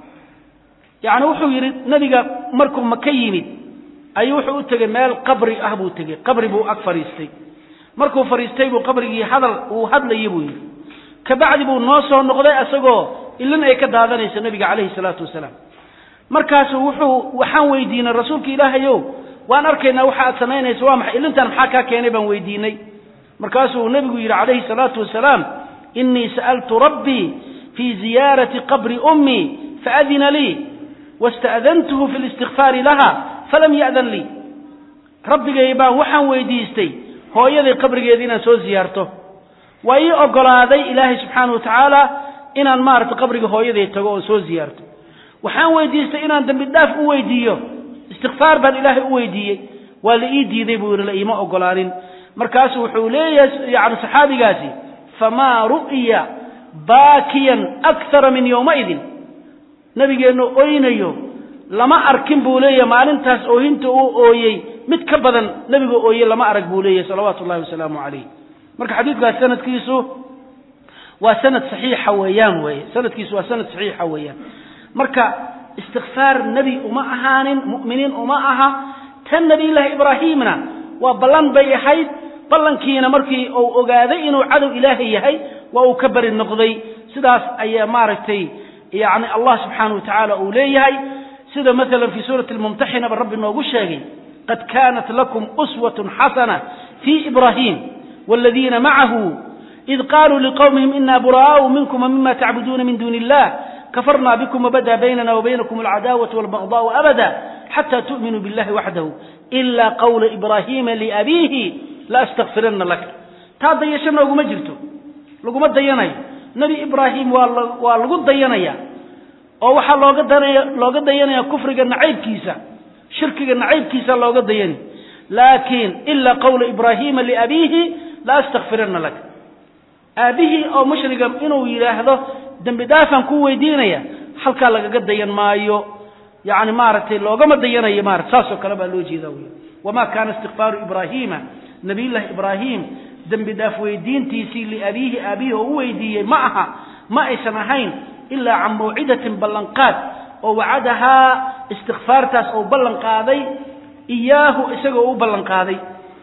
يعني وحو يريد نبي مركم مكيمد أي وحو تجمال قبر أهبو تجي قبر بو أكفر يستي مركو فريستي بو قبر حضر وهذا يبوي كبعد بو الناس والنقضاء أسقو إلا أي كده هذا ليس النبي عليه الصلاة والسلام مركز وحان ويدين الرسول كإله يوم وأنا أركينا وحاء سنين يسوامح إلا أنت نحكا كينبا ويديني مركز النبي عليه الصلاة والسلام إني سألت ربي في زيارة قبر أمي فأذن لي واستأذنته في الاستغفار لها فلم يأذن لي ربي جايبا وحان ويديستي هو يدي قبر يدينا سو زيارته وأي أقول هذا إلهي سبحانه وتعالى إن المارت قبر هو يدي تقو سو زيارته وحان ويديستي إن دم الداف ويديه استغفار بان إلهي ويديه والإيدي ذي بور الإيماء أقولان مركز وحولي يعني صحابي قاسي فما رؤيا باكيا أكثر من يومئذ نبي قال أين يوم لما أركن بولي ما أنتاس أوهنت أويي متكبدا نبي قال أويي لما أرك بولي صلوات الله وسلامه عليه مركز حديث قال سنة كيسو وسنة صحيحة ويان سنة كيسو وسنة صحيحة ويان مركز استغفار النبي أمعهان مؤمنين أمعها تن نبي الله إبراهيمنا وبلان بيحيد بلان كينا مركي أو أقاذين وعدو إلهي هاي وأكبر النقضي سداس أي ماركتي يعني الله سبحانه وتعالى أوليهي سيدا مثلا في سورة الممتحنة بالرب النوغشاقي قد كانت لكم أسوة حسنة في إبراهيم والذين معه إذ قالوا لقومهم إنا براء منكم ومما تعبدون من دون الله كفرنا بكم وبدا بيننا وبينكم العداوة والبغضاء أبدا حتى تؤمنوا بالله وحده إلا قول إبراهيم لأبيه لا أستغفرن لك هذا يشمل لكم مجلته لكم الدياني نبي إبراهيم والله الدياني أو وحا لوغا دياني كفر النعيب كيسا شرك النعيب كيسا لوغا دياني لكن إلا قول إبراهيم لأبيه لا أستغفرن لك أبيه أو مشرق إنه يلاحظه دم دافع كوي دينيا حلقة لقى ديان مايو يعني مارتي لوغا دياني مارت ساسو كلام لوجي ذوي وما كان استغفار إبراهيم نبي الله إبراهيم دم دافع دين تيسي لأبيه هو يدي معها ما إسمعين إلا عن موعدة بلنقات ووعدها استغفار تاس أو بلنقاضي إياه إسقه أو بلنقاضي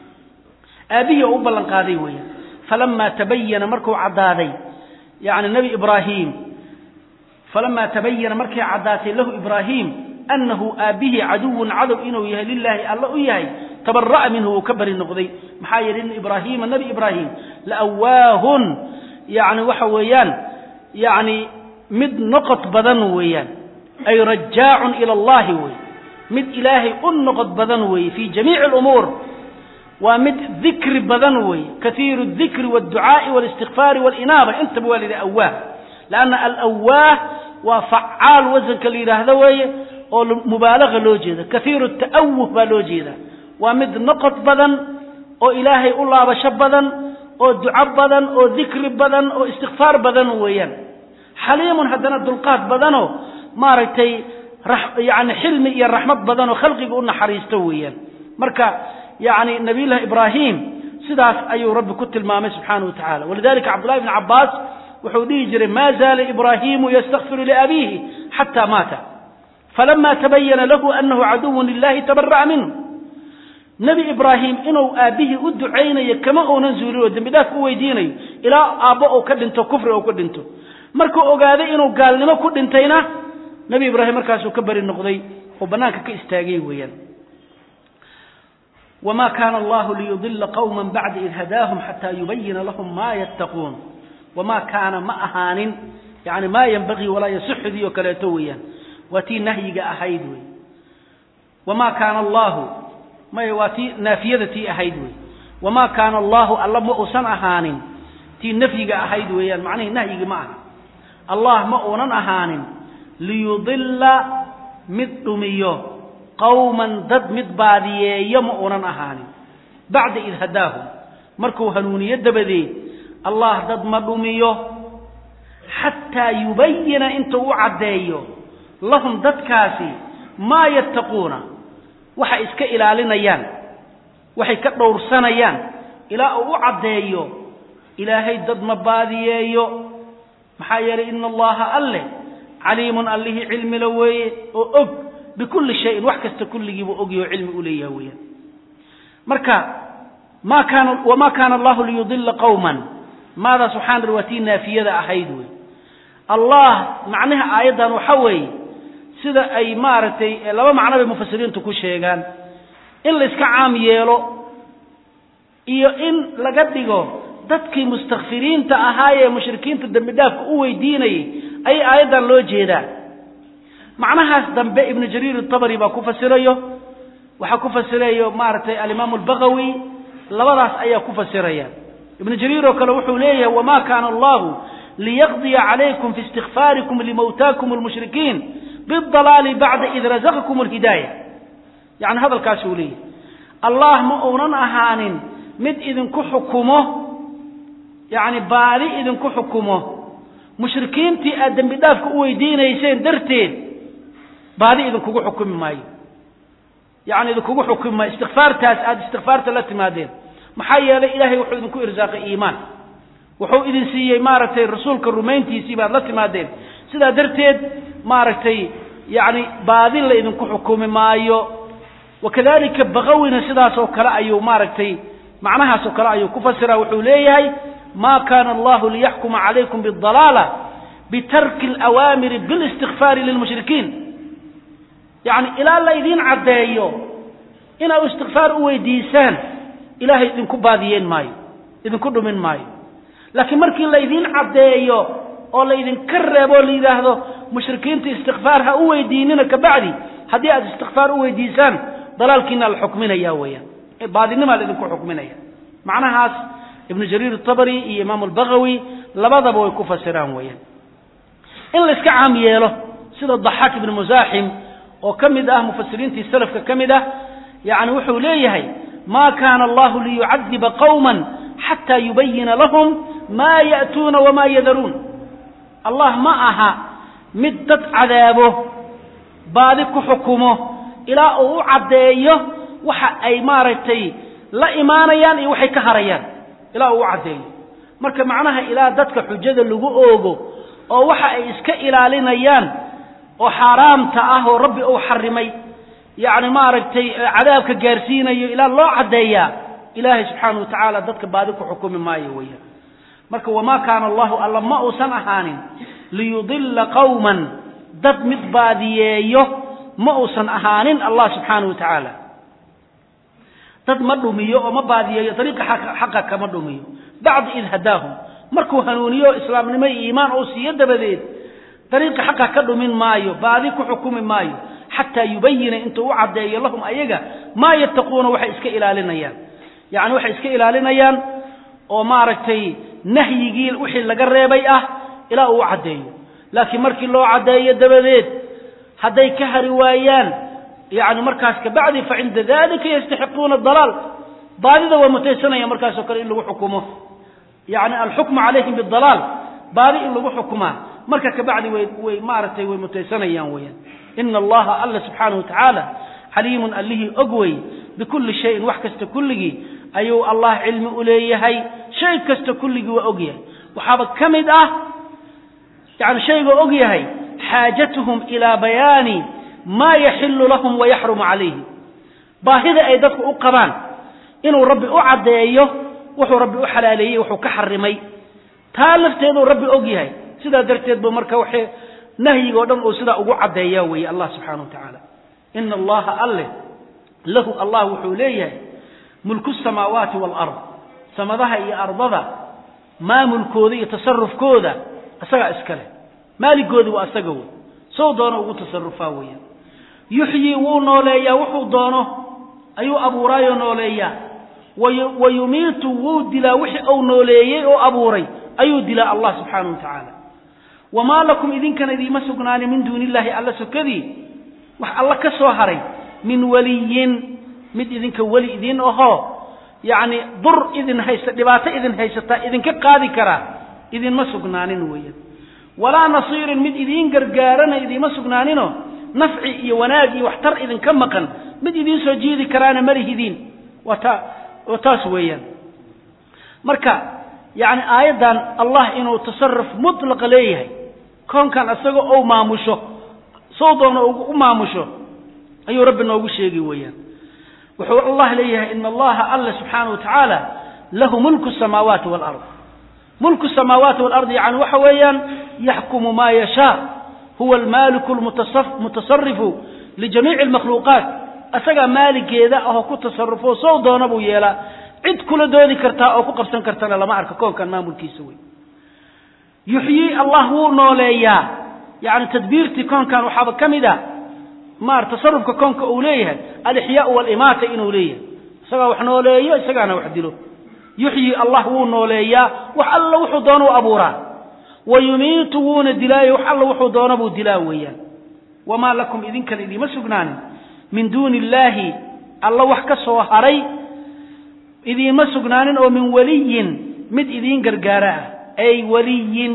أبيه أو بلنقاضي ويا فلما تبين مركو عدادي يعني النبي إبراهيم فلما تبين مركو عداتي له إبراهيم أنه أبيه عدو إنه يهي لله الله إياه تبرأ منه وكبر النقضي محايرين إبراهيم النبي إبراهيم لأواه يعني وحويان يعني مد نقط بدن ويان أي رجاع إلى الله وي مد إلهي النقط بدن وي في جميع الأمور ومد ذكر بدن وي كثير الذكر والدعاء والاستغفار والإنابة انت بوالد أواه لأن الأواه وفعال وزن كالإله هذا وي مبالغة لوجيدة كثير التأوه بلوجيدة ومد نقط بدن أو إلهي الله بشب بدن أو دعاء بدن أو ذكر بدن أو استغفار بدن ويان حليم هدنا الدلقات بدنه مارتي يعني حلمي يا الرحمة بدنه خلقي قلنا حريستويا مركا يعني النبي الله إبراهيم سداس أي رب كتل المامي سبحانه وتعالى ولذلك عبد الله بن عباس وحودي يجري ما زال إبراهيم يستغفر لأبيه حتى مات فلما تبين له أنه عدو لله تبرأ منه نبي إبراهيم إنه أبيه أدعيني كما أنزلوا ودنبداك ويديني إلى آباء كدنتو كفر أو كدنتو markuu ogaaday inuu gaalnimo ku dhintayna nabi ibraahim markaasuu ka bari noqday oo banaanka ka istaagay weeyaan wama kana allah liyudilla qauman ba'da id hadahum hatta yubayyana lahum ma yattaqun wama kana ma ahanin yani ma yanbaghi wala yasihhu diyo kaleeto weeyaan wati nahyiga ahayd weey wama kana allah ma wati nafiyadati ahayd weey wama kana allah alla ma usan ahanin ti nafyiga ahayd weeyaan macnaheedu nahyiga ma aha الله ما أونن أهانين ليضل مدميو قوما ضد مدبادية يمؤنا أهاني بعد إذ هداهم مركو هنوني يدبدي الله ضد مدوميه حتى يبين انتو عدايو لهم ضد كاسي ما يتقون وحا اسك إلالينيان وحي كدور سنيان إلى أو عدايو إلهي ضد مباديو محايا إن الله أله عليم أله علم لوي وأب بكل شيء وحكست كل جيب أجي علم أوليه ويا مركا وما كان الله ليضل قوما ماذا سبحانه وتعالى في يد أحيدوي الله معناها أيضا وحوي سيدا أي مارتي لما معناه بمفسرين تكون شيئان إلا إسكا عام يلو إيو إن لقدقو dadkii mustaghfiriinta ahaa ee mushrikiinta dambi dhaafka u weydiinay ay aayadan loo jeedaa macnahaas dambe ibn jarir at-tabari ba ku fasirayo waxa ku fasirayo maartay al-imam al-baghawi labadaas ayaa ku fasiraya ibn jarir oo kale wuxuu leeyahay wama kana allah liyaqdi alaykum fi istighfarikum limawtakum al-mushrikeen bid-dalal ba'da id razaqakum al-hidayah yani hada al-kaasuli allah ma uunan ahaanin mid idin ku xukumo يعني باري إذن كحكمه مشركين تي أدم بدافك ويدين يسين درتين باري إذن كحكم ماي يعني إذن كحكم ماي استغفار تاس استغفار ثلاث مادين محيا لإلهي وحو إذن كإرزاق إيمان وحو إذن سي مارتي الرسول كالرومين تي سي بعد ثلاث مادين سيدا درتين مارتي يعني باري إذن كحكم مايو وكذلك بغونا سيدا سوكرا أيو مارتي معناها سوكرا أيو كفسرا وحوليهي ما كان الله ليحكم عليكم بالضلالة بترك الأوامر بالاستغفار للمشركين يعني إلى الله يدين عدايو إنا استغفار ويديسان إلهي إذن كباديين ماي إذن كدو من ماي لكن مركي الله يدين عدايو أو الله يدين كرب أو الله هذا مشركين استغفارها ويديننا كبعدي هذه استغفار ويديسان ضلال كنا الحكمين ياويا بعد إنما إذن كحكمين يا معناها ابن جرير الطبري إمام البغوي لبضب ويكوفى سيران ويا إن لسك عام ياله سيد الضحاك بن مزاحم وكمده مفسرين في السلف ككمده يعني وحو ليهي ما كان الله ليعذب قوما حتى يبين لهم ما يأتون وما يذرون الله معها مدة عذابه بادك حكمه إلى أعديه وحا أي مارتي لا إيمانيان وحي كهريان ilaa uu cadeeyo marka macnaha ilaa dadka xujada lagu oogo oo waxa ay iska ilaalinayaan oo xaraamta ah oo rabbi uu xarimay yaani ma aragtay cadaabka gaarsiinayo ilaa loo cadeeya ilaahi subhanahu wa ta'ala dadka baadi ku xukumi maayo weeyaa marka wama kana allah alla ma usan ahaanin liyudilla qauman dad mid baadiyeeyo ma usan ahaanin allah subhanahu wa ta'ala dad ma dhumiyo oo ma baadiyeeyo dariiqa xaqa kama dhumiyo bacd id hadaahum markuu hanuuniyo islaamnimo iimaan oo siyo dabadeed dariiqa xaqa ka dhumin maayo baadi ku xukumi maayo hatta yubayina inta uu cadeeyo lahum ayaga ma yattaquuna waxa iska ilaalinayaan yani waxa iska ilaalinayaan oo maaragtay nahyigii wixii laga reebay ah ilaa uu cadeeyo laakiin markii loo cadeeyo dabadeed haday ka hari waayaan يعني مركز كبعدي فعند ذلك يستحقون الضلال بعد ومتيسنا يا مركز سكر إلا حكمه يعني الحكم عليهم بالضلال بعد إلا حكمه مركز كبعدي ومارتي ومتيسنا يا ويا إن الله الله سبحانه وتعالى حليم أله أقوي بكل شيء وحكست كله أيو الله علم أوليه هي شيء كست كله وأقيه وحابك كمده يعني شيء وأقيه هي حاجتهم إلى بيان ما يحل لهم ويحرم عليه باهذا أي دفع أقبان إنه ربي أعديه وحو ربي أحلاليه وحو كحرمي تالفت إنه ربي أقيه سيدا درتيد بمركة وحي نهي قدام وسيدا أعديه وي الله سبحانه وتعالى إن الله له الله وحو ليه ملك السماوات والأرض سمدها إيا أرضها ما ملكو ذي تصرف كوذا أسقى إسكاله مالك كوذي وأسقوه سو دونه وتصرفه ويا يحيي ونوليا وحو دونه أيو أبو راي نوليا ويميت ودلا وحي أو نوليا أو أبو راي أيو دلا الله سبحانه وتعالى وما لكم إذن كان ذي مسقنان من دون الله ألا سكذي وح الله كسوهري min waliyin mid idinka wali idin aho yani dur idin haysta dhibaato idin haysata idinka qaadi kara idin ma sugnaanin weeyaan wala nasiirin mid idin gargaarana idin ma sugnaanino nafci iyo wanaag iyo waxtar idin ka maqan mid idin soo jiidi karaana marihidin wataas weeyaan marka yani aayadan Allah inuu tasarruf mutlaq leeyahay koonkan asaga oo maamusho soo doono u maamusho ayuu rabbi noogu sheegay weeyaan wuxuu Allah leeyahay in Allah subhanahu wa ta'ala lahu mulku samawati wal ard mulku samawati wal ard yani waxa weeyaan yahkumu ma yasha huwa al malik al mutasarrif li jami' al makhluqat asaga maligeeda oo ku tasarrufo soo doono buu yeela cid kula doodi karta oo ku qabsan kartana lama arko koonkan maamulkiisa way yuhyi Allah hu nooleeya yani tadbiirti koonkan waxa kamida maar tasarrufka koonka uu leeyahay al-ihya wal imata inuu leeyahay isaga wax nooleeyo isagana wax dilo yuhyi Allah hu nooleeya wax alla wuxuu doono abuura wayumiitu wuna dilaayo wax alla wuxuu doono buu dilaa weeyaan wama lakum idinkan idima sugnaan min duunillahi alla wax ka soo haray idima sugnaanin oo min waliyin mid idin gargaara ay waliyin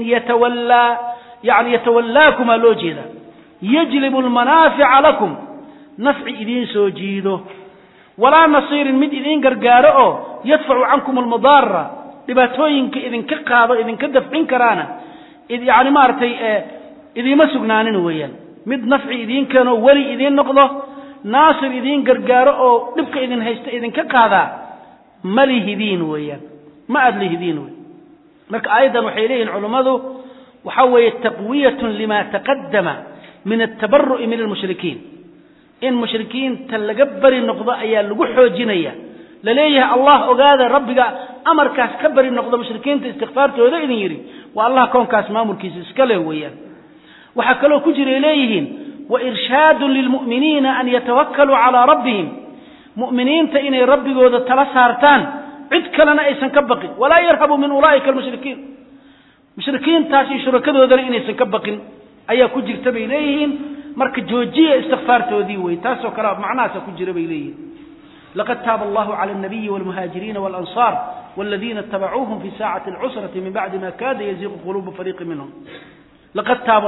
yatawallaakum loo jeeda yajlibu almanaafi'a lakum naf'i idin soo jiido wala nasiirin mid idin gargaaro oo yadfacu ankum almudarra dhibaatooyinka idin ka qaado idin ka dafcin karaana yani maartay idima sugnaanin weeyaan mid nafci idin keeno wali idin noqdo naasir idin gargaaro oo dhibka idin haysta idin ka qaada malihidin weeyaan ma adlihidin marka aydan waxay leeyihiin culimadu waxa weeye taqwiyatun lima taqaddama min at-tabarru' min al-mushrikiin in mushrikiin talaga bari noqdo ayaa lagu xoojinaya la leeyahay Allah ogaada rabbiga amarkaas ka bari noqdo mushrikiinta istighfaartooda idin yiri waa Allah koonkaas maamulkiisa iska leh weeyaan waxa kale oo ku jiray leeyihiin wa irshaadun lil mu'miniina an yatawakkalu ala rabbihim mu'miniinta inay rabbigooda tala saartaan cid kalena aysan ka baqin wala yarhabu min ulaa'ika al-mushrikiin mushrikiin taasi shurakadoodana inaysan ka baqin ayaa ku jirta bay leeyihiin marka joojiya istighfaartoodii way taasoo kala macnaas ku jira bay leeyihiin laqad taaba Allahu 'ala an-nabiyyi wal muhaajiriin wal ansar walladheena tabauuhum fi sa'ati al-'usrati min ba'di ma kada yazighu qulubu fariqin minhum laqad taaba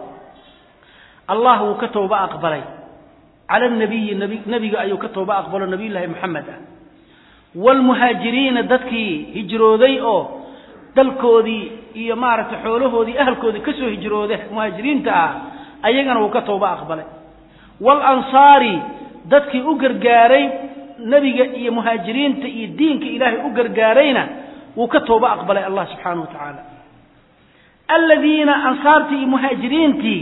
Allahu kataba aqbalay 'ala an-nabiyyi nabiga ayuu kataba aqbalo nabiyullaahi Muhammad wal muhaajiriin dadkii hijrooday oo dalkoodii iyo maaragtay xoolahoodii ahalkoodii ka soo hijrooday muhaajiriinta ayagana uu ka tooba aqbalay wal ansari dadkii u gargaaray nabiga iyo muhaajiriinta iyo diinka ilaahay u gargaarayna uu ka tooba aqbalay Allah subhanahu wa ta'ala alladheena ansarti muhaajiriinti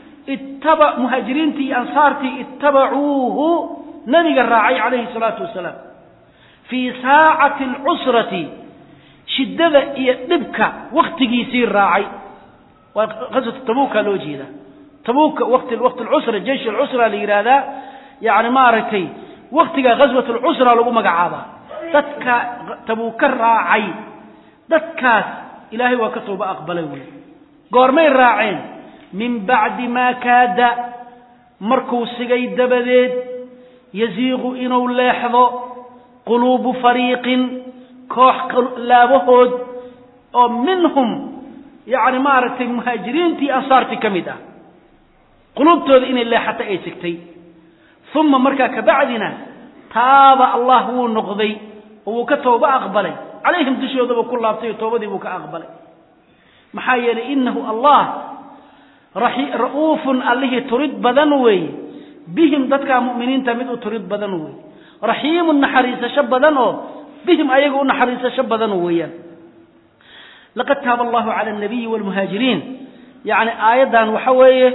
ittaba'uuhu nabiga raacay alayhi salatu wasalaam fi sa'ati al-usrati shiddada iyo dhibka waqtigiisii raacay waa qasad tabuuka loo jeeda tabuuka waqti al-usra jaysh al-usra li yiraahda yaani maaragtay waqtiga qaswat al-usra lagu magacaaba dadka tabuuka raacay dadkaas ilaahay waa ka tooba aqbalay goormay raaceen min ba'di ma kaada markuu sigay dabadeed yaziiqu inuu leexdo qulubu fariiqin koox laabahood oo minhum yaani maaragtay muhaajiriintii ansaartii kamid qulubtooda inay leexata ay sigtay thumma markaa ka bacdina taaba Allah wuu noqday oo ka tooba aqbalay عليهم دشوا ذبوا كل أبطي توبدي بك أقبل محايل إنه الله رؤوف الله تريد بدنوي بهم ذاتك مؤمنين تمدوا تريد بدنوي رحيم النحريس شب بدنو بهم أيقوا النحريس شب بدنوي لقد تاب الله على النبي والمهاجرين يعني آيضا وحوية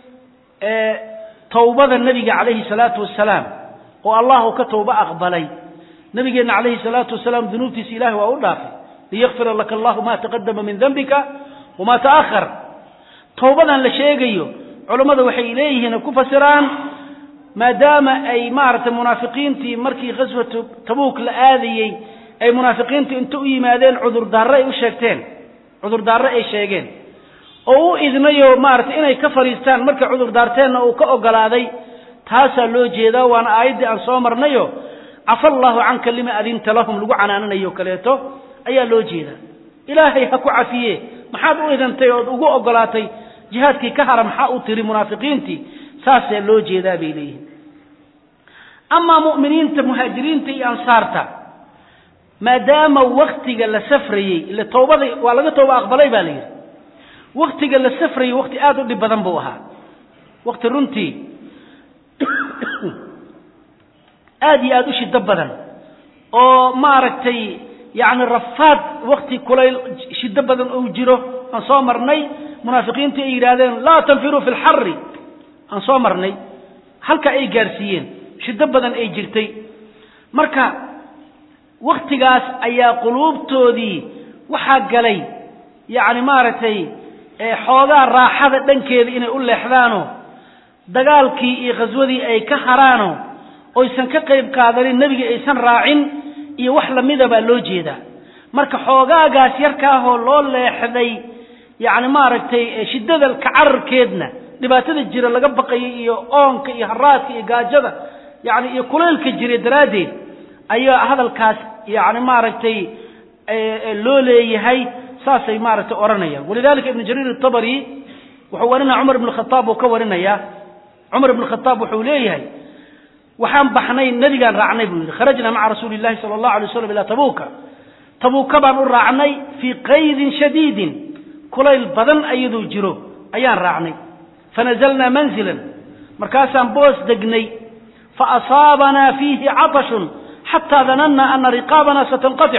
توبة النبي عليه الصلاة والسلام والله كتوب أقبلي نبينا عليه الصلاة والسلام ذنوبتي سيله وأولافي ليغفر لك الله ما تقدم من ذنبك وما تأخر توبة لشيء علماء وحي إليه كفسران ما دام أي معرة منافقين تي مركي غزوة تبوك لآذي أي منافقين تي انتو إيمادين عذر داري وشيكتين عذر داري شيئين أو إذن يو معرة إني كفريستان مركي عذر دارتين أو كأقل هذي taasaa loo jeedaa waana aayaddii aan soo marnayo cafa allaahu canka lima adinta lahum lagu canaananayo kaleeto ayaa loo jeedaa ilaahay ha ku cafiye maxaad u idantay ood ugu ogolaatay jihaadkii ka hara maxaa u tiri munaafiqiintii saasaa loo jeedaa bay leeyihin amaa mu'miniinta muhaajiriinta iyo ansaarta maadaama waktiga la safrayey ila tawbada waa laga tooba aqbalay baa layidhi waktiga la safrayey wakti aad u dhib badan buu ahaa wakti runtii aad iyo aad u shiddo badan oo maaragtay yacni rafaad wakti kulayl shiddo badan oo jiro aan soo marnay munaafiqiintii ay yidhaahdeen laa tanfiruu fi lxarri aan soo marnay halka ay gaarsiiyeen shiddo badan ay jirtay marka waktigaas ayaa quluubtoodii waxaa galay yacni maaragtay xoogaa raaxada dhankeeda inay u leexdaano dagaalkii iyo khaswadii ay ka haraano oysan ka qayb qaadanin nebiga aysan raacin iyo wax lamida baa loo jeedaa marka xoogaagaas yarkaahoo loo leexday yacni maaragtay shiddada kacararkeedna dhibaatada jira laga baqayay iyo oonka iyo haraadka iyo gaajada yacni iyo kulaylka jira daraaddeed ayaa hadalkaas yacni maaragtay loo leeyahay saasay maaragtay odhanayaan walidalika ibnu jariir atabari wuxuu warinaya cumar ibn khataab uu ka warinaya cumar ibn khataab wuxuu leeyahay waxaan baxnay nabigaan raacnay buu yidhi kharajna maca rasuuli llahi sala allahu alay wasalam ilaa tabuuka baan u raacnay fii qaydin shadiidin kulayl badan ayaduu jiro ayaan raacnay fanazalnaa manzilan markaasaan boos degnay faasaabanaa fiihi catashun xataa danannaa ana riqaabanaa satanqatic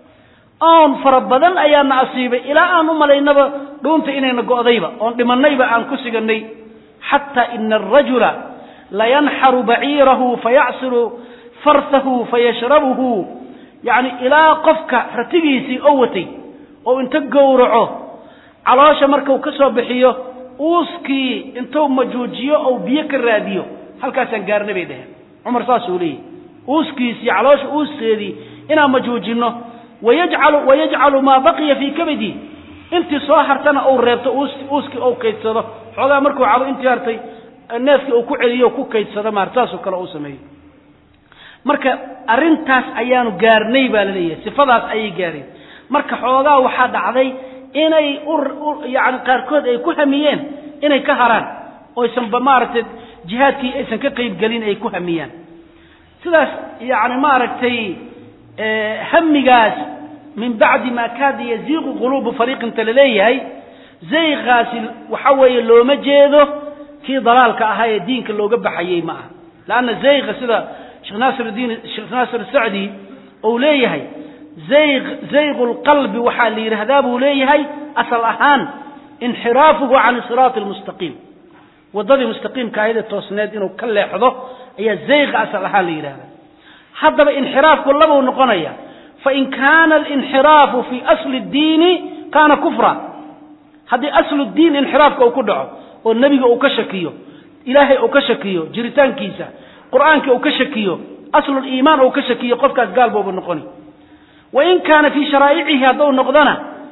oon fara badan ayaana asiibay ilaa aan u malaynaba dhuunta inayna go'dayba oon dhimannayba aan ku siganay xataa ina arajula layanxaru baciirahu fayacsiru farsahu fayashrabuhu yacni ilaa qofka ratigiisii oo watay oo inta gowraco caloosha markuu ka soo bixiyo uuskii intuu majuujiyo ou biyo ka raadiyo halkaasaan gaarna bay dhaheen cumar saasuu leeyahy uuskiisii caloosha uuskeedii inaan majuujinno wayajcalu maa baqiya fii kabadi intii soo hartana uu reebto uuskii ou kaydsado xoogaa markuu cabo intii hartay neefkii uu ku celiyo ku kaydsado saasoo kale uu sameeyo marka arrintaas ayaanu gaarnay baa la leeyahay sifadaas ayay gaareen marka xoogaa waxaa dhacday inay yani qaarkood ay ku hamiyeen inay ka haraan oysanba maaragtay jihaadkii aysan ka qayb gelin ay ku hamiyaan sidaas yani maaragtay hamigaas min bacdi maa kaada yaziiqu quluubu fariiqinta la leeyahay zayqaasi waxa weeye looma jeedo kii dalaalka ahaa ee diinka looga baxayey ma aha laanna zayqa sida sheekh naasir sacdi uu leeyahay zayqu lqalbi waxaa la yidhaahdaa buu leeyahay asal ahaan inxiraafuhu can siraati almustaqiim waddadii mustaqiimka ahayde toosneed inuu ka leexdo ayaa zayqa asal ahaan la yidhahdaa haddaba inxiraafku labuu noqonaya fain kaana alinxiraafu fii asli اdiini kaana kufra haddii aslu diin inxiraafka uu ku dhaco oo nebiga uu ka shakiyo ilaahay uu ka shakiyo jiritaankiisa qur'aanka uu ka shakiyo asluliimaan uu ka shakiyo qofkaas gaal booba noqoni wain kaana fii sharaa'icihi hadduu noqdona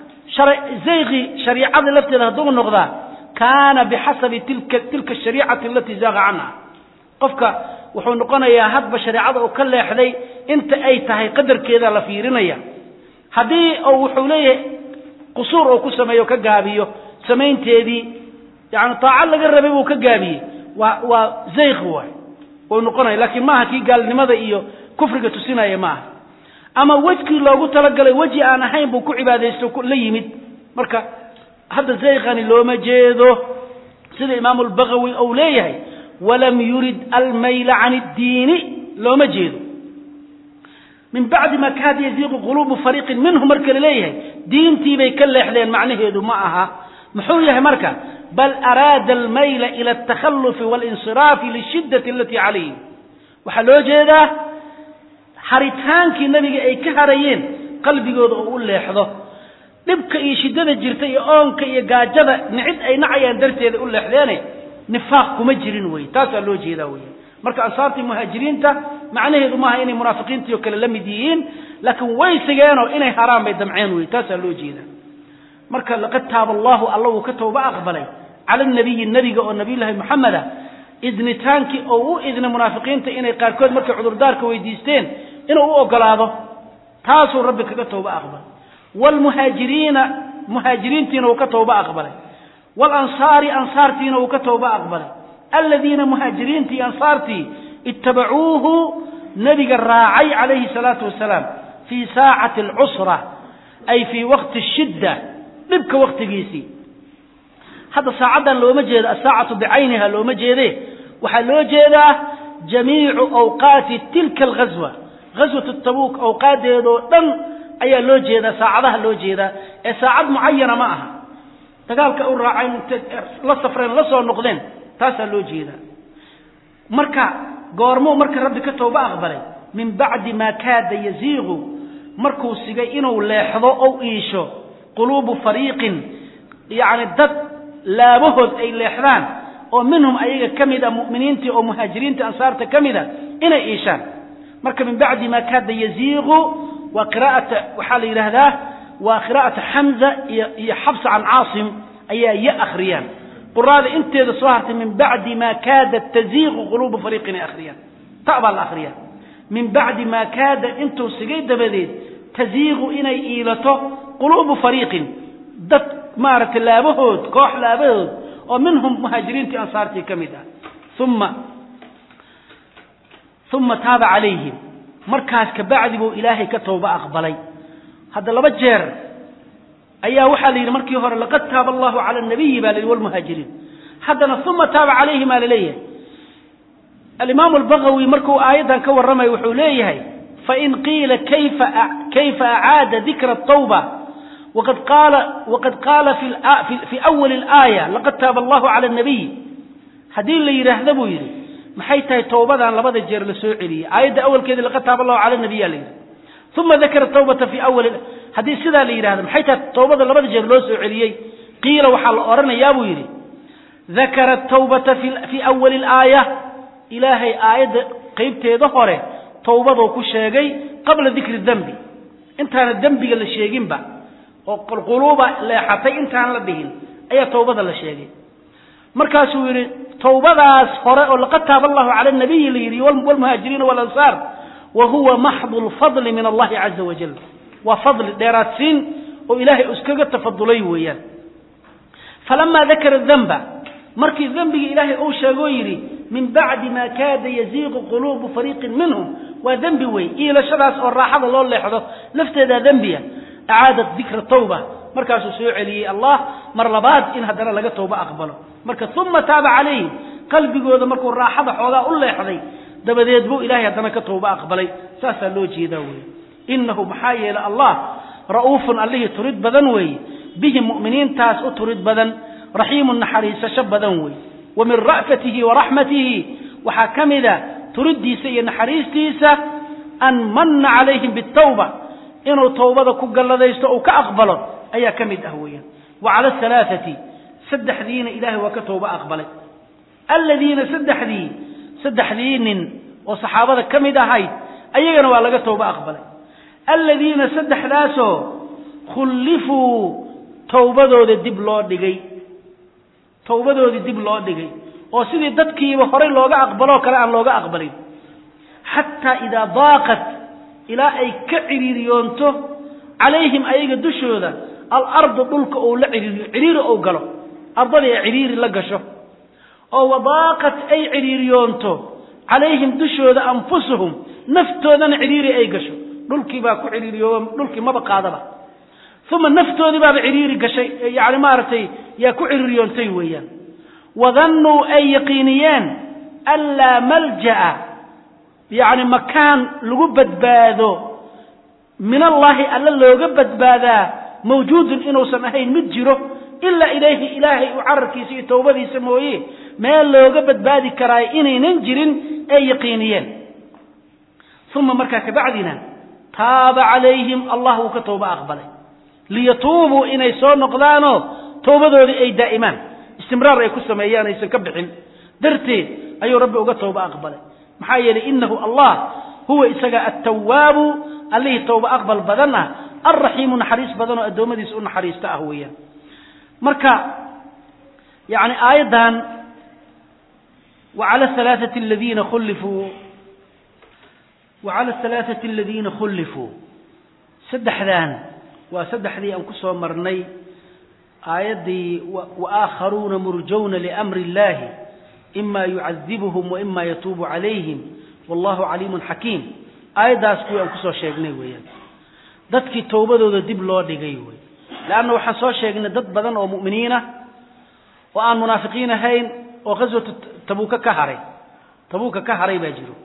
zayqi shariicada lafteeda hadduu noqdaa kaana bixasabi tilka ashariicati alatii zaaqa canha qofka wuxuu noqonayaa hadba shareecada uu ka leexday inta ay tahay qadarkeeda la fiirinaya haddii uu wuxuu leeyahay qusuur uu ku sameeyo ka gaabiyo samaynteedii yani taaca laga rabay buu ka gaabiyey waa zayq waay uu noqonaya laakiin maaha kii gaalnimada iyo kufriga tusinaya maaha ama wejkii loogu talagalay weji aan ahayn buu ku cibaadaysto la yimid marka hadda zayqani looma jeedo sida imaamu albagawi uu leeyahay walam yurid almayla can iddiini looma jeedo min bacdi ma kaada yaziiqu quluubu fariiqin minhu marka la leeyahay diintii bay ka leexdeen macnaheedu ma aha muxuu yahay marka bal araada almayla ila altakhallufi waalinsiraafi lishiddati alatii calayhim waxaa loo jeedaa haritaankii nabiga ay ka harayeen qalbigooda oo u leexdo dhibka iyo shiddada jirta iyo oonka iyo gaajada nicid ay nacayaan darteeda u leexdeene nifaaq kuma jirin wey taasaa loo jeedaa wey marka ansaartii muhaajiriinta macnaheedu maaha inay munaafiqiintii oo kale la mid yihiin laakiin way sigeenoo inay haraan bay damceen wey taasaa loo jeedaa marka laqad taaba allahu alla wuu ka tooba aqbalay cala nabiyi nabiga oo nabiyullaahi muxameda idnitaankii oo u idna munaafiqiinta inay qaarkood markay cudurdaarka weydiisteen inuu u ogolaado taasuu rabbi kaga tooba aqbalay walmuhaajiriina muhaajiriintiina uu ka tooba aqbalay walansaari ansaartiina uu ka tooba aqbalay aladiina muhaajiriintii ansaartii ittabacuuhu nabiga raacay calayhi salaatu wasalaam fii saacati alcusra ay fii waqti ashidda dhibka waqtigiisii hadda saacaddan looma jeedo asaacatu bicayniha looma jeede waxaa loo jeedaa jamiicu awqaati tilka alghazwa ghazwat tabuuk awqaadeedoo dhan ayaa loo jeedaa saacadaha loo jeedaa ee saacad mucayana ma aha dagaalka u raacay la safreen la soo noqdeen taasaa loo jeedaa marka goormuu marka rabbi ka tooba aqbalay min bacdi maa kaada yaziiqu markuu sigay inuu leexdo ou iisho quluubu fariiqin yacni dad laabahood ay leexdaan oo minhum ayaga ka mid a mu'miniintii oo muhaajiriinta ansaarta ka mid a inay iishaan marka min bacdi maa kaada yaziiqu waa qiraa'ata waxaa la yidhaahdaa waa qiraa'ata xamza iyo xabsa can caasim ayaa ya akhriyaan quraada inteeda soo hartay min bacdi maa kaada taziiqu quluubu fariiqin ay akhriyaan ta baa la akhriyaa min bacdi maa kaada intuu sigay dabadeed taziiqu inay iilato quluubu fariiqin dad maaragtay laabahood koox laabahood oo minhum muhaajiriintii ansaartii ka mid ah uma taaba calayhim markaas kabacdi buu ilaahay ka tooba aqbalay hadda laba jeer ayaa waxaa la yidhi markii hore laqad taaba allahu cala nabiyi baa la yidhi walmuhaajiriin haddana uma taaba calayhim aa la leeyahay alimaamu albagawi markuu aayaddan ka warramayo wuxuu leeyahay fain qiila kayfa acaada dikra atawba waqad qaala fi awali alaaya laqad taaba allahu cala nabiy haddii la yidhaahda buu yidhi maxay tahay towbadan labada jeer la soo celiyey aayadda awalkeedii laqad taaba allahu cala nabiya la yidhi uma dakara tawbata fi awali haddii sidaa la yidhahdo maxay tahay towbada labada jeer loo soo celiyey qiila waxaa la odhanayaa buu yidhi dakara tawbata fi awali alaaya ilaahay aayadda qaybteeda hore towbaduu ku sheegay qabla dikri dembi intaana dembiga la sheeginba oo quluuba leexatay intaan la dhihin ayaa towbada la sheegay markaasuu yidhi towbadaas hore oo laqad taaba allahu cala nabiyi la yidhi walmuhaajiriina walansaar wa huwa maxdu lfadli min allahi caza wajal waa fadli dheeraadsiin oo ilaahay iskaga tafadulay weeyaan falamaa dakara demba markii dembigii ilaahay uu sheegoo yidhi min bacdi maa kaada yaziiqu quluubu fariiqin minhum waa dembi wey iilashadaas oo raaxada loo leexdo lafteedaa dembiya acaadat dikra tawba markaasuu soo celiyey allah mar labaad in haddana laga tooba aqbalo marka uma taaba calayhim qalbigooda markuu raaxada xoogaa u leexday dabadeed buu ilaahay haddana ka tooba aqbalay saasaa loo jeedaa wey innahu maxaa yeelay allah ra'uufun allihii turid badan weeye bihim mu'miniintaas u turid badan raxiimun naxariisasho badan wey wa min ra'fatihi wa raxmatihi waxaa ka mida turiddiisa iyo naxariistiisa an manna calayhim bitawba inuu towbada ku galladaysto uu ka aqbalo ayaa ka mid ah weeyaan wa cala alhalaathati saddexdiina ilaahay waa ka tooba aqbalay aladiina saddexdii nin oo saxaabada ka mid ahayd ayagana waa laga tooba aqbalay aladiina saddexdaasoo khullifuu towbadoodii dib loo dhigay oo sidii dadkiiba horay looga aqbaloo kale aan looga aqbalin xataa idaa daaqat ilaa ay ka ciriiriyoonto calayhim ayaga dushooda alardu dhulka ou la ciriiri ou galo ardadii ay ciriiri la gasho oo wadaaqat ay ciriiriyoonto calayhim dushooda anfusuhum naftoodana ciriiri ay gasho dhulkii baa ku ciriiriyooba dhulkii maba qaadaba uma naftoodii baaba ciriiri gashay yani maaragtay yaa ku ciriiriyoontay weeyaan wadannuu ay yaqiiniyeen anlaa malja'a yani makaan lagu badbaado min allaahi alla looga badbaadaa mawjuudun inuusan ahayn mid jiro ilaa ilayhi ilaahay u cararkiisa iyo towbadiisa mooye meel looga badbaadi karaayo inaynan jirin ay yaqiiniyeen uma markaa kabacdina taaba calayhim allah wuu ka towba aqbalay liyatuubuu inay soo noqdaanoo towbadoodii ay daa'imaan istimraar ay ku sameeyaan aysan ka bixin darteed ayuu rabbi uga towba aqbalay maxaa yeelay inahu allah huwa isaga attawaabu allihii towba aqbal badan ah alraxiimu naxariis badan oo addoommadiisa u naxariista ah weeyaan marka yani aayaddan وعلى الثلاثة الذين خلفوا سدحدان وسدحدي أن كسوا مرني آيدي وآخرون مرجون لأمر الله إما يعذبهم وإما يتوب عليهم والله عليم حكيم آيداس كوي أن كسوا شيغني ويان dadkii toobadooda dib loo dhigay way laana waxa soo sheegnay dad badan oo muuminiina oo aan munaafiqiin ahayn oo qaswat tabuuka ka haray baa jiro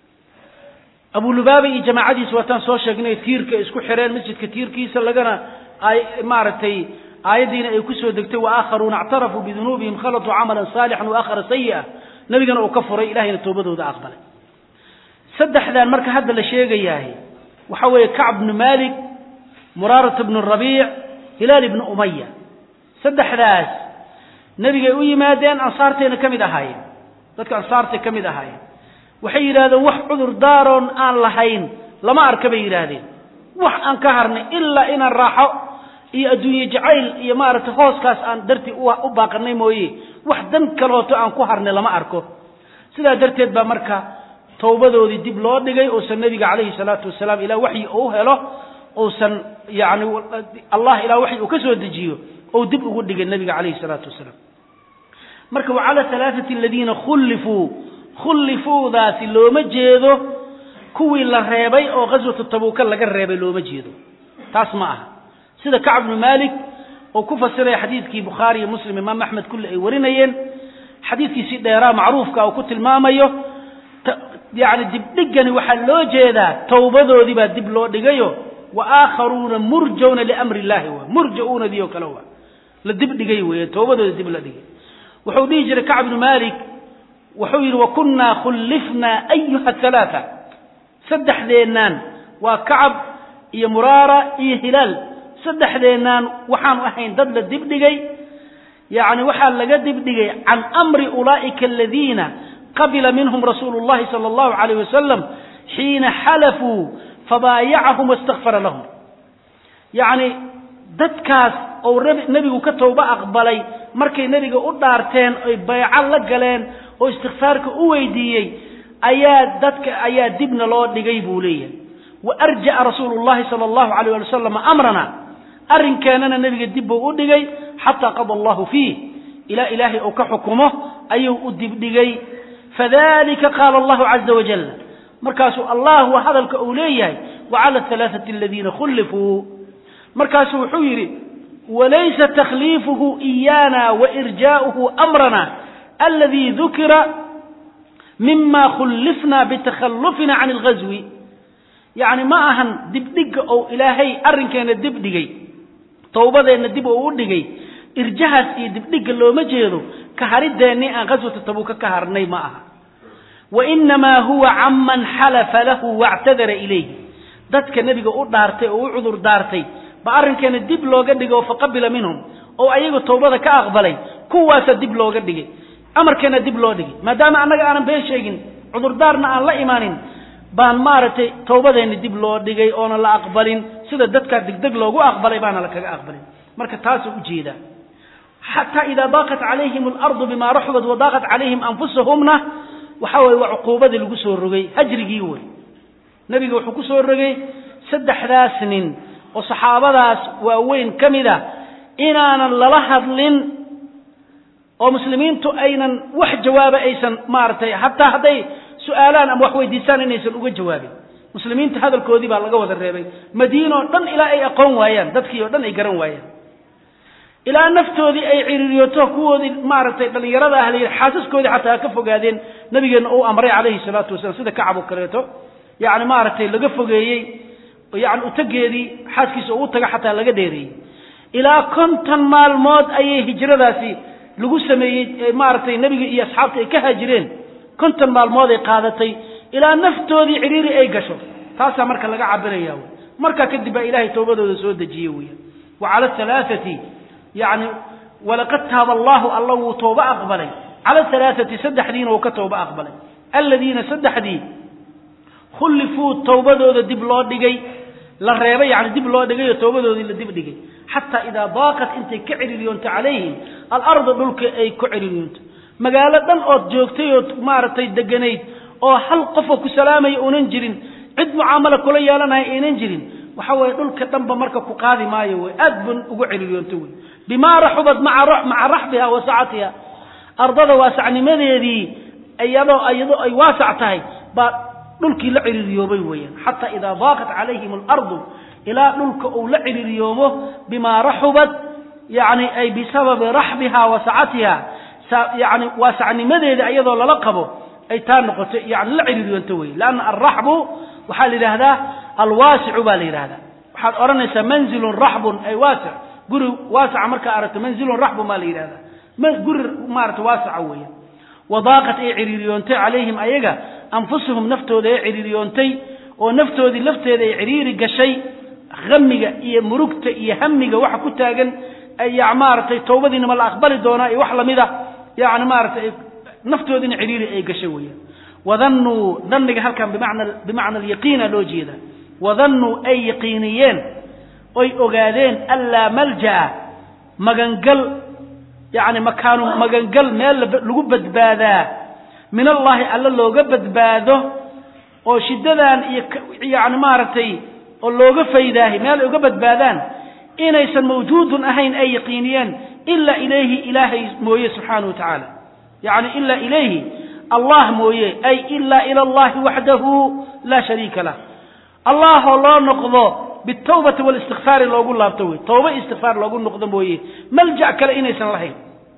Abu Lubaaba iyo jamaacadiisa wataan soo sheegnay tiirka isku xireen masjidka tiirkiisa lagana ay maaratay aayadiina ay ku soo degtay wa aakharuuna i'tarafu bi dhunubihim khalatu 'amalan salihan wa akhara sayyi'a nabigana uu ka furay ilaahayna toobadooda aqbalay saddexdan marka hadda la sheegayahay waxa weeye Ka'b ibn Malik Murarah ibn Rabi' Hilal ibn Umayyah saddexdaas nabiga u yimaadeen ansaarteena kamid ahaayeen dadka ansaarta kamid ahaayeen waxay yiraahdeen wax cudur daaroon aan lahayn lama arka bay yiraahdeen wax aan ka harnay illa inaan raaxo iyo adduunyo jacayl iyo maaragtay hooskaas aan darti u baaqanay mooyee wax dan kalooto aan ku harnay lama arko sidaa darteed baa marka tawbadoodii dib loo dhigay oo nabiga kaleey salaatu wasalaam ila wahyi oo helo oo yaani Allah ila wahyi uu ka soo dejiyo oo dib ugu dhigay nabiga kaleey salaatu wasalaam marka wa'ala thalathati alladhina khulifu dhaati looma jeedo kuwii la reebay oo qaswatu tabuuka laga reebay looma jeedo taas ma aha sida Ka'b ibn Malik oo ku fasiray xadiiskii Bukhari iyo Muslim Imam Ahmad kulli ay warinayeen xadiiskii si dheeraa macruufka oo ku tilmaamayo يعني dib dhigani waxa loo jeedaa tawbadoodii baa dib loo dhigayo wa aakharuuna murjawna li amri Ilaahi wa murjauna diyo kala waa la dib dhigay way tawbadoodii dib la dhigay wuxuu dhigi jiray Ka'b ibn Malik wuxuu yiri wa kunna khulifna ayyuha thalatha saddexdeenan waa Ka'b iyo Murara iyo Hilal saddexdeenan waxaan ahayn dad la dib dhigay يعني waxa laga dib dhigay an amri ulaa'ika alladhina قبل منهم رسول الله صلى الله عليه وسلم حين حلفوا فبايعهم واستغفر لهم يعني ددكاس او نبيو كتوبه اقبلي markay nabiga u dhaarteen ay bay'ad la galeen oo istighfaarka u weydiiyay ayaa dibna loo dhigay buu leeyahay wa arja rasuulullaahi sallallahu alayhi wa sallam amrana arinkeena nabiga dib u dhigay hatta qada Allahu fi ila ilaahi oo ka xukumo ayuu u dib dhigay فذلك قال الله عز وجل مركز الله وهذا الكأوليه وعلى الثلاثة الذين خلفوا مركز حيري وليس تخليفه إيانا وإرجاؤه أمرنا الذي ذكر مما خلفنا بتخلفنا عن الغزو يعني ما أهن دبدق أو إلهي أرن كان الدبدقي توبة أن الدب أودقي إرجاء دبدق اللو مجيرو كهرد أني غزوة التبوك كهرني معها وإنما هو عمن حلف له واعتذر إليه ذاتك النبي قول دارتي أو عذر دارتي بأرن كان الدب لو قدقوا فقبل منهم أو أيقوا التوبة كأقبلي كواس الدب لو قدقوا أمر كان الدب لو قدقوا ما دام أنا بيشيقين عذر دارنا عن لا إيمانين بان مارتي توبة أن الدب لو قدقوا أنا لا أقبلين سيدا ذاتك دقدق لو أقبلي بان لك أقبلين مركز تاسو أجيدا حتى إذا ضاقت عليهم الأرض بما رحبت وضاقت عليهم أنفسهم وحاول وعقوبة لقصوا الرقي هجر جيوي نبي وحكسوا الرقي سدح ذاسن وصحابة ذاس ووين كمذا إنانا للحظ لن ومسلمين تؤينا وح جواب أيسا مارتي حتى هذي سؤالان أم وحوي ديسان إنيسان أقول جوابي مسلمين هذا الكودي بالقوة الرقي مدينة دن إلى أي أقوم ويان دتكي ودن أي قرن ويان إلى نفتودي أي عريريوتو كودي مارتي دل يرد أهلي حاسس كودي حتى كفوا قاعدين نبي أو أمري عليه الصلاة والسلام سيدا كعب وكريتو يعني مارتي لقفوا جاي يعني أتجري حاسس أو تجا حتى لقديري إلى كنت مال مود أي هجرة ذاسي لقسم مارتي نبي أصحابي كهجرين كنت مال مود قادتي إلى نفتودي عريري أي قشر تاسع مركا لقى عبرياوي مركا كذب إلهي توبته سود جيوية وعلى الثلاثة يعني ولقد تاب الله توبة أقبلي على الثلاثة سدح دين وكتوبة أقبلي الذين سدح دين خلفوا التوبة ذو دب الله دقي للريبة يعني دب الله دقي التوبة ذو دب دقي حتى إذا ضاقت انت كعر اليونت عليهم الأرض دلك أي كعر اليونت magaalo dhan oo joogtay oo maartay deganayd oo hal qof oo ku salaamay uunan jirin cid mucaamalo kula yeelanay aanan jirin waxa way dhulka dhanba marka ku qaadi maayo way aad bun ugu ciriyoonto way bima rahubad ma'a rahbiha wa sa'atiha ardada waasacnimadeedii ayadoo ay waasac tahay ba dhulkii la ciriyoobay weeyaan hatta ida daaqat alayhim al-ardu ila dhulka oo la ciriyoomo bima rahubad yani ay bisabab rahbiha wa sa'atiha yani waasacnimadeedii ayadoo lala qabo ay taa noqoto yani la ciriyoonto way laana ar-rahbu waxa la yiraahdaa al-wasi'u baa la yiraahdaa waxa oranaysa manzilun rahbun ay wasi' guri wasi'a marka aragto manzilun rahbu ma la yiraahdaa ما قر مارت واسعة ويا وضاقت أي عريريونتي عليهم أيجا أنفسهم نفتوا ذي عريريونتي ونفتوا ذي لفتوا ذي عريري قشي غمجة مرقت همجة وحكتها جن أي عمارة توبة إنما الأقبال الدونا وحلا مذا يعني مارت نفتوا ذي عريري أي قشوية وظنوا ظن هل كان بمعنى اليقين لوجيدا وظنوا أي يقينيين أي أجادين ألا ملجأ مجنقل يعني مكانه مجنقل مال لجبت باذا من الله ألا لو جبت باذه وشددان يعني مارتي ولو جفيداه مال جبت باذان إن يسن موجود أهين أي يقينيان إلا إلهي مويه سبحانه وتعالى يعني إلا إليه الله مويه أي إلا إلى الله وحده لا شريك له الله نقضه بالتوبة والاستغفار لو أقول الله بتوي توبة استغفار لو أقول نقدم بويه ملجأ كلا إني سنلهين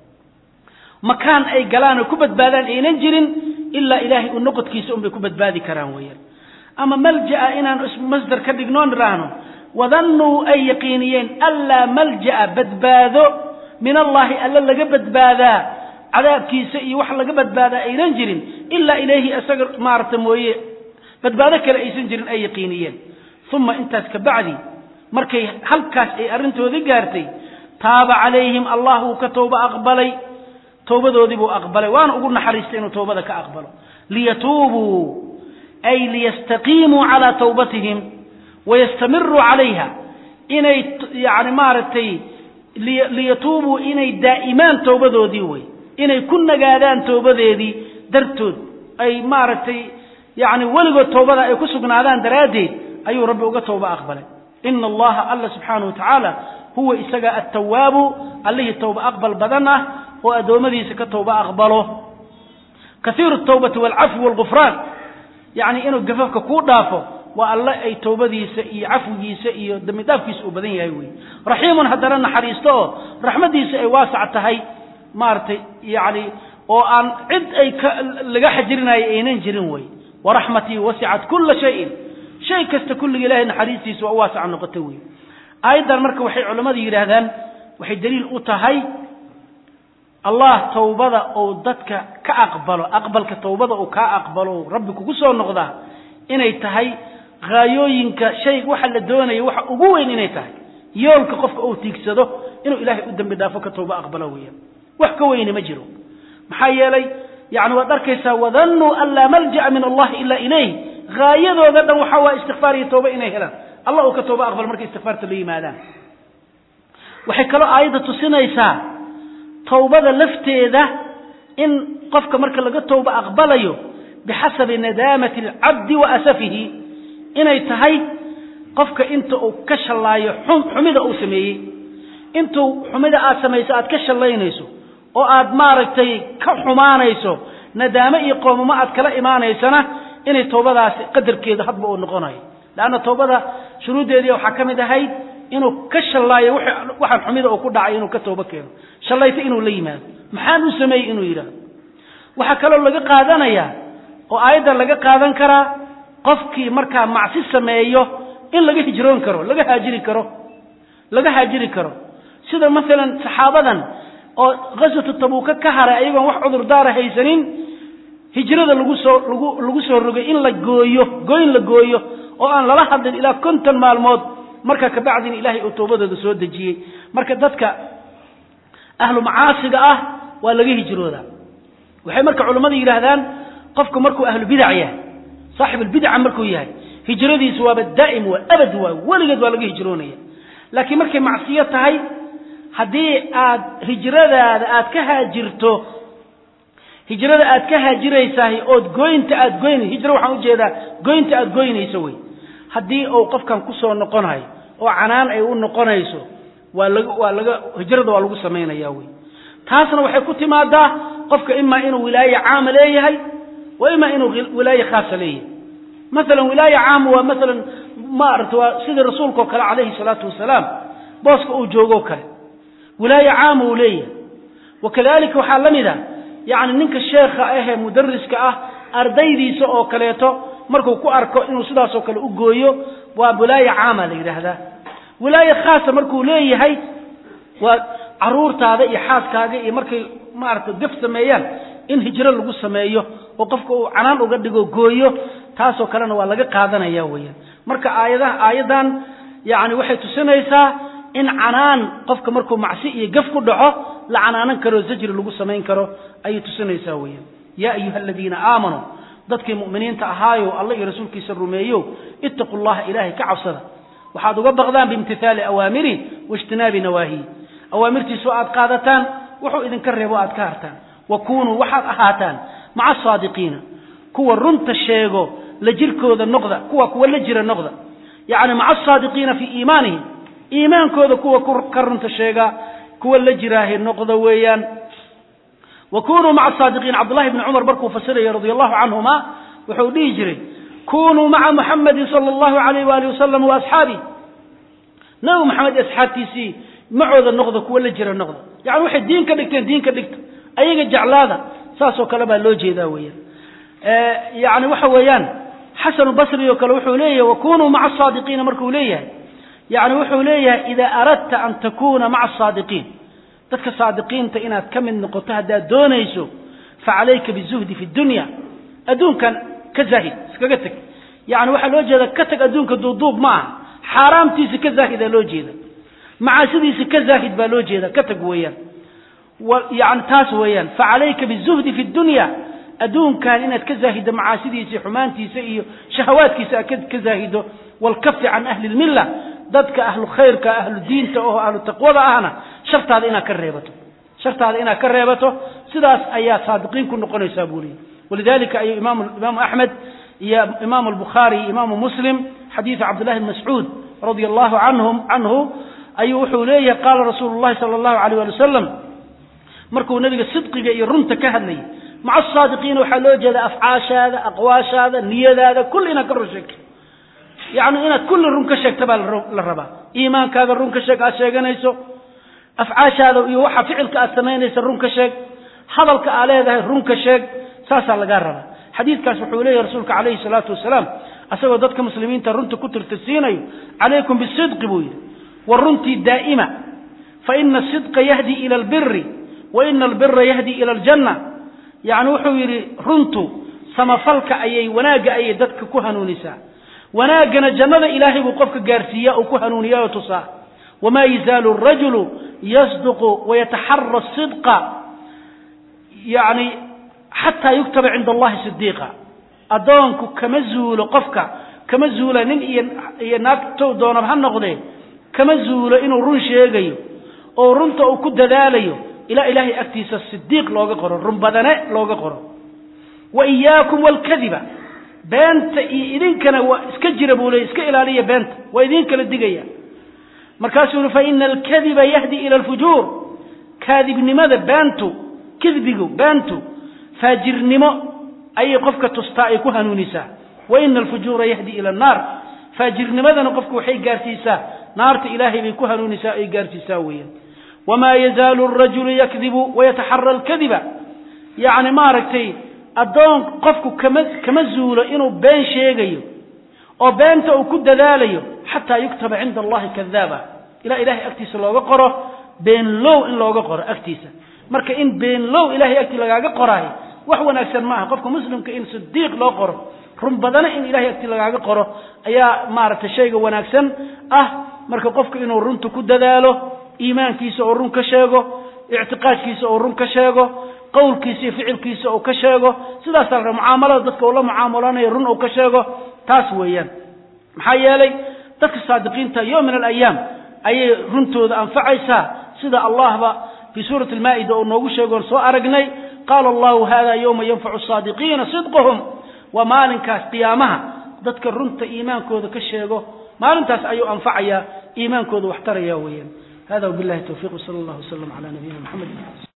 مكان أي جلان كبد بادان إن نجرين إلا إلهي النقد كيس بكبد بادي كرام وير أما ملجأ إن اسم مصدر كدقنون رانو وظنوا أي يقينيين ألا ملجأ بدباذو من الله ألا لقبد باذا عذاب كيس وحلا قبد باذا إن نجرين إلا إلهي أسقر مارتم ويه بدباذا كلا إيسنجرين أي يقينيين ثم انت كبعدي مركي هل كاس اي ارنتو ذي قارتي تاب عليهم الله كتوبة أقبلي توبة ذو أقبلي وانا أقول نحريستين توبة كأقبلوا ليتوبوا أي ليستقيموا على توبتهم ويستمروا عليها إني يعني مارتي ليتوبوا إني دائمان توبة ذوي إني كنا قادان توبة ذي درتود أي مارتي يعني ولقوا التوبة أي كسبنا عدان درادي أي ربي وقته أقبله إن الله سبحانه وتعالى هو إسقى التواب اللي التوبة أقبل بدنه وأدوم ذي سك التوبة أقبله كثير التوبة والعفو والغفران يعني إنه جفافك كود دافه والله أي توبة ذي سئي عفو ذي سئي دم داف في سوء بدني أيوي رحيم هدرنا حريسته رحمة ذي سئي واسعة هاي مارتي يعني وأن عد أي لقى حجرنا أينين جرينوي ورحمتي وسعت كل شيء شيء كست كل إله حريصي سوى واسع نقطوي أيضا مركب وحي علماء يراهدان وحي دليل أوتهاي الله توبة أو ضدك أقبل كتوبة أو كأقبله ربك قصة النقطة إن يتهاي غايوينك شيء وحل الدونة يوح أبوين إن يتهاي يولك قفك أو تيكسده إنه إلهي قدام بدافك توبة أقبلويا وحكوين مجرو محايا يعني ودرك وظنوا أن لا ملجأ من الله إلا إليه غاية وذا وحوا استغفاري توبة إنه هلا الله كتوبة أقبل مركز استغفارت لي ماذا وحكرا أيضا سنيسا توبة لفتي ذا إن قفك مركز لقد توبة أقبله بحسب ندامة العبد وأسفه إن يتهي قفك أنت أو كش الله حمد أو سميه أنت حمد أسميه سأت كش الله ينسو أو أد ماركتي كحمان يسو ندامة يقوم ما أتكلا إيمان يسنا إن التوبة قدر كذا حد بقول نقناي لأن التوبة شروط دي وحكم ده هاي إنه كش الله وحن حميد أو كل عينه كتوبة كذا شليت إنه ليما محانو سمي إنه يرى وحكلا لقى قادنا يا وأيضا لقى قادن كرا قفكي مركا معسي سميه إن لقى هجرون كرو لقى هاجري كرو سيدا مثلا صحابة غزوة التبوك كهرة أيضا وحضر دار هيسنين hijrada lagu soo rogay in la gooyo oo aan lala hadlin ilaa 50 maalmood marka ka bacdin ilaahay oo toobadooda soo dajiyay marka dadka ahlu macaasiga ah waa laga hijrooda waxay marka culimadu yiraahdaan qofku markuu ahlu bid'ah yahay saaxib bid'ah markuu yahay hijradiisu waa daa'im waa abad waa waligeed waa laga hijroonaya laakiin markay macsiyo tahay hadii aad hijradaada aad ka haajirto hijrada aad ka haajiraysaa oo gooynta aad gooyn hijra waxaan u jeedaa gooynta aad gooynayso way haddii uu qofkan ku soo noqonayo oo canaan ay u noqonayso waa laga hijrada waa lagu sameeynaya way taasna waxay ku timaadaa qofka imma inuu wilaaya caam leeyahay wa imma inuu wilaaya khaas leeyahay مثلا ولاية عامة ومثلا ما أردت سيد الرسول كلا عليه الصلاة والسلام بوسك أو جوجو كلا ولاية عامة ولية وكذلك وحالمي ذا يعني ننك الشيخ مدرس كأه أرديدي سو كليته مركو كو أركو إنه سدا سو كلا أجويو وولاية عامة لي هذا ولاية خاصة مركو ليه هاي وعرور هذا يحاس كذا مركو ما أردت قف سميان إن هجرة لجو سميه وقفكو عنان وقدقو جويو taasoo kalena waa laga qaadanaya weeyaan marka aayadan yaani waxay tusinaysaa in canaan qofka markuu macsi iyo gaf ku dhaco la canaanan karo zajir lagu sameyn karo ay tusinaysaa weeyaan ya ayyuhalladina aamanu dadkii muuminiinta ahaayo Allah iyo rasuulkiisa rumeeyo ittaqullaha ilaahi ka cabsada waxaad uga baqdaan bimtithali awaamiri wajtinabi nawahi awaamirtiisu aad qaadataan wuxuu idin ka reebo aad ka hartaan wa kunu waxaad ahaataan ma'a saadiqiina kuwa runta sheego لجيركودا النقضة كوا لجير النقضة يعني مع الصادقين في إيمانهم إيمان كودا كوا كرنت الشيغا كوا لجيراه النقضة ويان وكونوا مع الصادقين عبد الله بن عمر بركو فسره رضي الله عنهما وحودي يجري كونوا مع محمد صلى الله عليه وآله وسلم وأصحابه نو محمد أصحابتي سي معوذ النقضة كوا لجير النقضة يعني واحد دين كدكتين دين كدكت أيها جعل هذا ساسو كلمة لوجي ذا ويان يعني وحويان حسن البصري وكل وحوليه وكونوا مع الصادقين مركوليه يعني وحوليه إذا أردت أن تكون مع الصادقين تلك الصادقين تإنات كم النقطة دا دونيسو فعليك بالزهد في الدنيا أدون كان كزاهد سكتك يعني وحل وجه كتك أدون كدوضوب معه حرام تيسي كزاهد لوجه مع سيدي كزاهد بلوجه كتك ويان يعني تاس ويان فعليك بالزهد في الدنيا أدون كان إنك كزاهد مع سيدي حمانتي سئي شهواتك سأكد كزاهده والكف عن أهل الملة ضدك أهل الخير كأهل الدين تأوه أهل التقوى أنا شرط هذا إنا كريبته شرط هذا إنا كريبته سداس أي صادقين كن نقول يسابولي ولذلك أي إمام أحمد يا إمام البخاري إمام مسلم حديث عبد الله بن مسعود رضي الله عنه أي وحوليه قال رسول الله صلى الله عليه وسلم مركو نبي الصدق يرنت كهدلي مع الصادقين وحلوج هذا أفعاش هذا أقواش هذا نية هذا كلنا كرشك يعني إن كل الرنكشك تبع للربا إيمان كذا الرنكشك أشياء نيسو أفعاش هذا يوحى فعل كأستمين يس الرنكشك حضل كأله هذا الرنكشك ساسا لجربا حديث كاسبحوا لي رسولك عليه الصلاة والسلام أسوأ ضدك مسلمين ترنت كتر تسيني عليكم بالصدق بوي والرنت الدائمة فإن الصدق يهدي إلى البر وإن البر يهدي إلى الجنة يعني وحويري رنتو سمفلك أي وناقة أي دتك كهنو نساء وناقنا جنة إلهي وقفك قارسياء وكهنونيا وتصاع وما يزال الرجل يصدق ويتحرى الصدق يعني حتى يكتب عند الله صديقا أدونك كمزول قفك كمزول نن يناكتو دونا بهالنقضي كمزول إنه رنش يجيو أو رنتو أو كد ذاليو إلى إلهي أكتيس الصديق لوغا قرر رنبدناء لوغا قرر وإياكم والكذبة بانت إذن كان اسكجر بولي اسك إلالية بانت وإذن كان الدقية مركاسون فإن الكذب يهدي إلى الفجور كاذب لماذا بانتو كذبقوا بانتو فاجر نمو أي قفك تستائكها نساء وإن الفجور يهدي إلى النار فاجر لماذا نقفك وحي قارسيسا نارت إلهي بكها نساء قارسيساويا وما يزال الرجل يكذب ويتحرى الكذب يعني ما ركتي أدون قفك كمزول إنه بين شيء أو بين تأكد ذلك حتى يكتب عند الله كذابا إلى إلهي أكتيس الله وقره بين لو إن الله وقره أكتيس مرك إن بين لو إلهي أكتيس الله وقره وحو أكثر معه قفك مسلم كإن صديق الله وقره رنبضنا إن إلهي أكتيس الله وقره أيا مارت الشيء ونكسن مرك قفك إنه رنت كد ذلك إيمان كيس أو رن كشاجو اعتقاد كيس أو رن كشاجو قول كيس فعل كيس أو كشاجو سلا صار معاملة ضدك ولا معاملة يرن أو كشاجو تاسويا محيالي ضدك الصادقين تا يوم من الأيام أي رنتو أنفعيسا سيدا الله في سورة المائدة أو نوغو شاجو سو أرجني قال الله هذا يوم ينفع الصادقين صدقهم ومالنكاس قيامها ذاتك الرنت إيمانكوذ كشيغو مالنتاس أيو أنفعيا إيمانكوذ واحتريا ويا هذا وبالله التوفيق صلى الله وسلم على نبينا محمد.